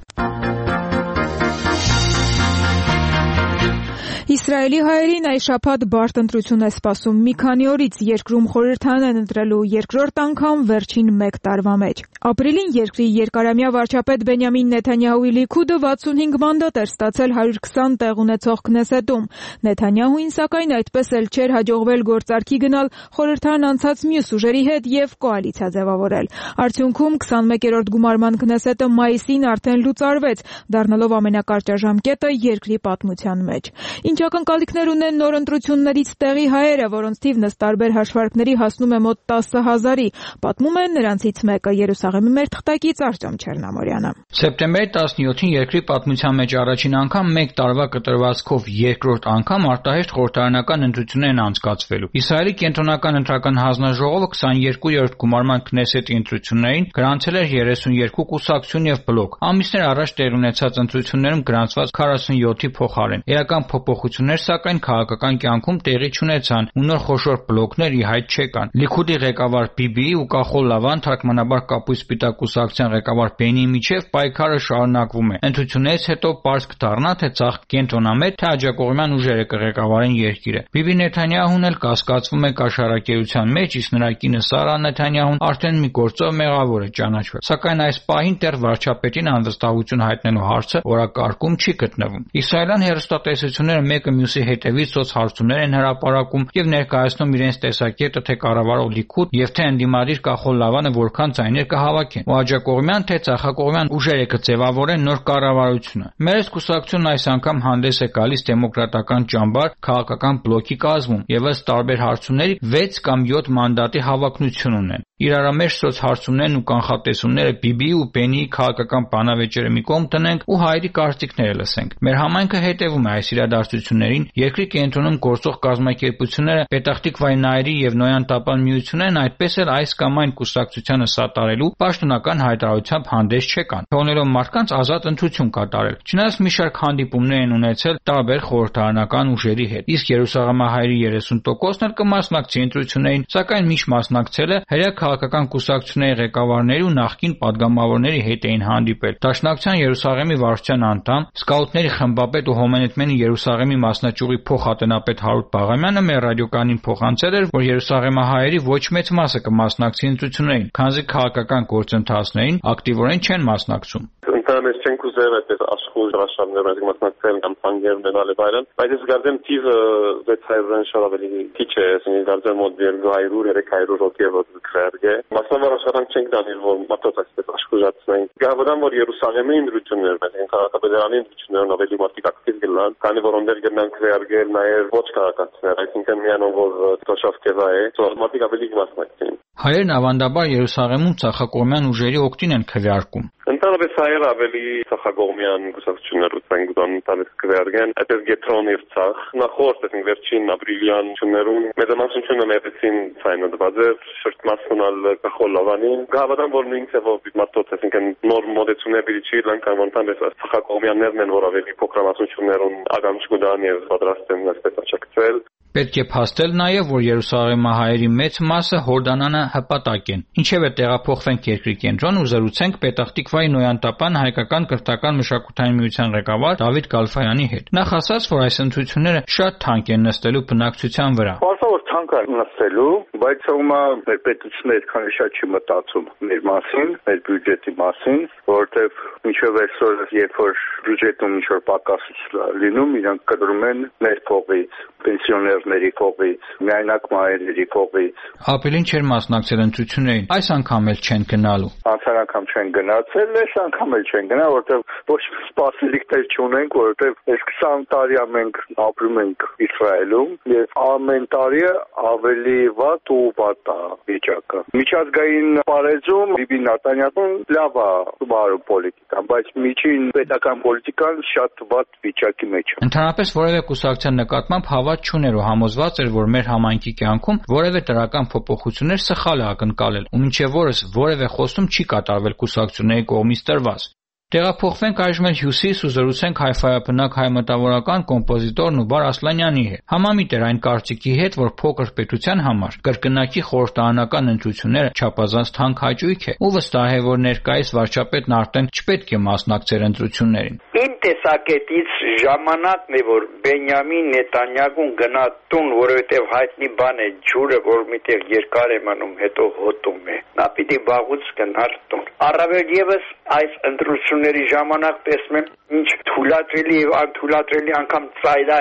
A: Իսրայելի հայերին այս շաբաթ բարդ ընտրություն է սպասում։ Մի քանի օրից երկրում խորհրդարան են ընտրելու երկրորդ անգամ վերջին մեկ տարվա մեջ։ Ապրիլին երկրի երկարամյա վարչապետ Բենյամին Նեթանյահուի Լիքուդը վաթսունհինգ մանդատ էր ստացել հարյուր քսան տեղ ունեցող Քնեսետում։ Նեթանյահուին սակայն այդպես էլ չէր հաջողվել գործարքի գնալ խորհրդարան անցած մյուս ուժերի հետ եւ կոալիցիա ձևավորել։ Արդյունքում քսանմեկերորդ գումարման Քնեսետը մայիսին արդեն լուծարվեց, դառնալով ամենակարճաժամկետը երկրի պատմության մեջ։ Ինչ Ինչ ակնկալիքներ ունեն նոր ընտրություններից տեղի հայերը, որոնց թիվն ըստ տարբեր հաշվարկների հասնում է մոտ տասը հազարի, պատմում է նրանցից մեկը Երուսաղեմի մեր թղթակից Արտյոմ Չերնամորյանը։
J: Սեպտեմբերի տասնյոթին երկրի պատմության մեջ առաջին անգամ մեկ տարվա կտրվածքով երկրորդ անգամ արտահերթ խորհրդարանական ընտրություններ են անցկացվելու։ Իսրայելի կենտրոնական ընտրական հանձնաժողովը քսաներկուերորդ գումարման Քնեսեթի ընտրություններին գրանցել էր երեսունյոթ կուսակցություն եւ բլոկ։ Ամիսներ առաջ տեղի ունեցած ընտրություններում գրանցված քառասունյոթի փոխարեն։ Էական փոփոխություններ սակայն քաղաքական կյանքում տեղի չունեցան ու նոր խոշոր բլոկներ ի հայտ չեկան։ Լիքուդի ղեկավար Բիբիի ու Կախոլ Լավան թարգմանաբար կապույտ սպիտակ կուսակցության ղեկավար Բենիի միջև պայքարը շարունակվում է։ Ընտրություններից հետո պարզ կդառնա, թե ցախ կենտրոնամետ, թե աջակողմյան ուժերը կղեկավարեն երկիրը։ Բիբի Նեթանյահուն էլ կասկածվում է կաշառակերության մեջ, իսկ նրա կինը Սարա Նեթանյահուն արդեն մի գործով մեղավոր է ճանաչվել։ Սակայն այս պահին դեռ վարչապետին անվստահություն հայտնելու հարցը օրակարգում չի գտնվում։ Իսրայելյան հեռուստատեսությունները մեկը մյուսի հետևից սոցհարցումներ են հրապարակում եւ ներկայացնում իրենց տեսակետը, թե կառավարող Լիքուդ եւ թե ընդդիմադիր Կախոլ Լավանը որքան ձայներ կհավաքեն։ Ու աջակողմյան թե ցախակողմյան ուժերը կձևավորեն նոր կառավարությունը։ Մերես կուսակցությունն այս անգամ հանդես է գալիս դեմոկրատական ճամբար քաղաքական բլոկի կազմում եւ ըստ տարբեր հարցումների վեց կամ յոթ մանդատի հավակնություն ունեն։ Իրարամերժ սոցհարցումներն ու կանխատեսումները Բիբիի ու Բենիի քաղաքական բանավեճերը մի կողմ տնենք ու հայերի կարծիքները լսենք։ Մեր համայնքը հետևում է այս իրադարձություններին, երկրի կենտրոնում գործող կազմակերպությունները, Պետախտիկվայի նայերի եւ Նոյան Տապան միություններն այդպես էլ այս կամ այն կուսակցությանը սատարելու պաշտոնական հայտարարությամբ հանդես չեկան, թողնելով մարդկանց ազատ ընտրություն կատարել։ Չնայած մի շարք հանդիպումներ են ունեցել տարբեր խորհրդարանական ուժերի հետ, իսկ Երուսաղեմահայերի երեսուն տոկոսն էլ կմասնակցի ընտրություններին, սակայն միշտ մասնակցելը հրեա քաղաքական կուսակցությունների ղեկավարների ու նախկին падգամավորների հետ էին հանդիպել։ Դաշնակցության Երուսաղեմի վարչության անդամ, սկաուտների խմբապետ ու Հոմենետմենի Երուսաղեմի մասնաճյուղի փոխատենապետ Հարութ Բաղամյանը մեր ռադիոկանին փոխանցել էր, որ Երուսաղեմահայերի ոչ մեծ մասը կմասնակցի ընտրություններին, քանզի քաղաքական գործընթացներին ակտիվորեն չեն մասնակցում։
K: Ընդհանրապես չենք ուզել այդպես աշխուժ ռաշարներ մասնակցել կամ ծանգեր ունենալ եւ այլն, բայց ես գարդեմ թիվը վեց հարյուրն շատ ավելի քիչ է, ասենք գարդեմ մոտ երկու հարյուր երեք հարյուր հոգի որ քրերգե։ Մասնավոր ռաշարանք չենք դանել, որ մատոց այդպես աշխուժացնեն։ Գավադան որ Երուսաղեմի ընտրություններն են, քաղաքապետարանի ընտրություններն ավելի մարդիկ ակտիվ գնան, քանի որ օնդեր գնան քրերգել նաեւ ոչ քաղաքացիներ, այսինքն միանով որ տոշավ կեվա է, որ մարդիկ ավելի մասնակցեն։
J: Հայերն ավանդաբար Երուսաղեմում ցախակողմյան ուժերի օգտին են քվեարկում։
K: Ընդհանրապես հայերը ավելի ցախակողմյան կուսակցություններ ուտեն գտան տալիս քվեարկեն, այդպես գետրոն եւ ցախ։ Նախորդ այսինքն վերջին ապրիլյան շուներուն մեծամասնությունը մերեցին ցայնը դվածեր շրջմասնալ Կախոլ Լավանին։ Գավադան որ նույն ծավալ մատոց այսինքն նոր մոդեցություններ բիչի լանկան որտանպես ցախակողմյաններն են որ ավելի փոքրամասնություններուն ագամ չգուտան եւ պատրաստ են այսպես աճակցել։
J: Պետք է փաստել նաև, որ Երուսաղեմահայերի մեծ մասը հորդանանը հպատակ են։ Ինչևէ տեղափոխվենք երկրի կենտրոն ու զրուցենք Պետախտիկվայի Նոյան Տապան հայկական կրթական մշակութային միության ղեկավար Դավիթ Գալֆայանի հետ։ Նախ ասաց, որ այս ընտրությունները շատ թանկ են նստելու բնակչության վրա։
L: Թանկ է նստելու, բայց ումա մեր պետությունը այդքան շատ չի մտածում մեր մասին, մեր բյուջետի մասին, որովհետև մինչև այսօր երբ որ բյուջետում ինչ-որ պակաս լինում, իրանք կտրում են մեր փողից, պենսիոներների փողից, միայնակ մայրերի փողից։
J: Ապրիլին չէր մասնակցել ընտրություններին, այս անգամ էլ չեն գնալու։
L: Անցյալ անգամ չեն գնացել, այս անգամ էլ չեն գնա, որովհետև ոչ սպասելիքներ չունենք, որովհետև այս քսան տարի մենք ապրում ենք Իսրայելում եւ ամեն տարի ավելի վատ ու վատ է վիճակը։ Միջազգային պարեզում Բիբի Նետանյահուն լավ է բարու պոլիտիկան, բայց միջին պետական պոլիտիկան շատ վատ վիճակի մեջ է։
J: Ընդհանրապես որևէ կուսակցության նկատմամբ հավատ չուներ ու համոզված էր, որ մեր համայնքի կյանքում որևէ դրական փոփոխություններ սխալ է ակնկալել, ու մինչև օրս որևէ խոսում չի կատարվել կուսակցությունների կողմից տրված։ Տեղափոխվենք այժմ էլ հյուսիս ու զրուցենք հայֆայաբնակ հայ մտավորական կոմպոզիտոր Նուբար Ասլանյանի հետ։ Համամիտ էր այն կարծիքի հետ, որ փոքր պետության համար կրկնակի խորհրդարանական ընտրությունները չափազանց թանկ հաճույք է, ու վստահ է, որ ներկայիս վարչապետն արդեն չպետք է մասնակցեր ընտրություններին։
M: Իմ տեսակետից ժամանակն է, որ Բենյամին Նետանյահուն գնա տուն, որովհետև հայտնի բան է ջուրը, որ միտեղ երկար է մնում, հետո հոտում է։ Նա պիտի վաղուց գնար տուն։ Առավել եւս այս ընտրությունների ժամանակ տեսնում եմ ինչ թույլատրելի եւ անթույլատրելի անգամ ծայրահեղ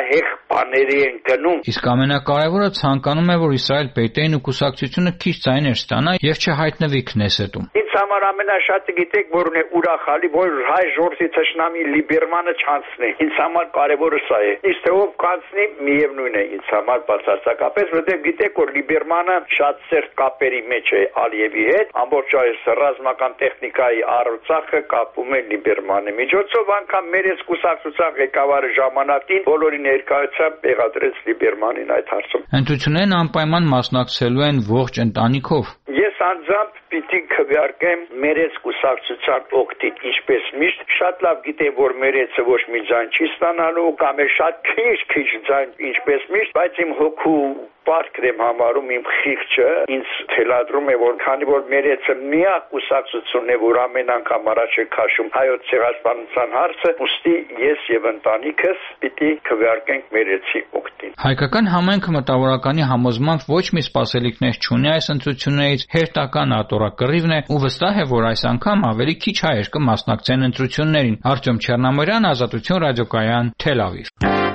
M: բաների են գնում։
J: Իսկ ամենակարևորը ցանկանում է, որ Իսրայել պետեին ու կուսակցությունը քիչ ձայներ ստանա եւ չհայտնվի Քնեսետում։
M: Ինձ համար ամենաշատը գիտեք որն է ուրախալի, որ հայ ժողովրդի ճշնամի Լիբերմանը չանցնի։ Ինձ համար կարևորը սա է։ Իսկ թե ով կանցնի, միևնույն է ինձ համար բացարձակապես, որտեղ գիտեք որ Լիբերմանը շատ սերտ կապերի մեջ է Ալիևի հետ, ամբողջ այս ռազմական տեխնիկայի առողջախը կապում է Լիբերմանի միջոցով, անգամ մեր այս կուսակցության ղեկավարը ժամանակին բոլորի ներկայությամբ եղադրեց Լիբերմանին այդ հարցում։
J: Ընտրություններն անպայման մասնակցելու են ողջ ընտանիքով։
M: Ես անձամբ պիտի քվեարկեմ մերեց կուսակցության օգտին, ինչպես միշտ շատ լավ գիտեմ, որ մերեցը ոչ մի ձայն չի ստանալու, կամ է շատ քիչ-քիչ ձայն, ինչպես միշտ, բայց իմ հոգու պարտքն եմ համարում իմ խիղճը, ինձ թելադրում է, որ քանի որ մերեցը միակ կուսակցությունն է, որ ամեն անգամ առաջ է քաշում հայոց ցեղասպանության հարցը, ուստի ես եւ ընտանիքս պիտի քվեարկենք մերեցի օգտին։
J: Հայկական համայնքը մտավորականի համոզմամբ ոչ մի սպասելիքներ չունի այս ընտրություններից, հերթական ատորակռիվն է ու վստահ է, որ այս անգամ ավելի քիչ հայեր կմասնակցեն ընտրություններին։ Արտյոմ Չեռնամորյան, Ազատություն ռադիոկայան, Թել Ավիվ։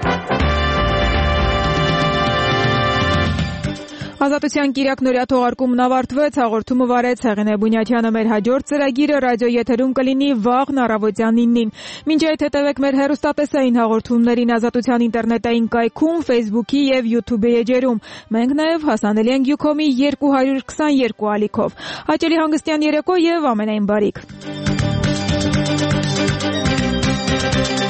A: Ազատության կիրակնորյա թողարկումն ավարտվեց, հաղորդումը վարեց Հեղինե Բունյաթյանը, մեր հաջորդ ծրագիրը ռադիո եթերում կլինի վաղն առավոտյան նինին։ Մինչ այդ հետևեք մեր հեռուստատեսային հաղորդումներին Ազատության ինտերնետային կայքում, Facebook-ի եւ YouTube-ի էջերում։ Մենք նաեւ հասանելի ենք Յուքոմի երկու հարյուր քսաներկու ալիքով։ Հաճելի հանգստյան երեկո եւ ամենայն բարիք։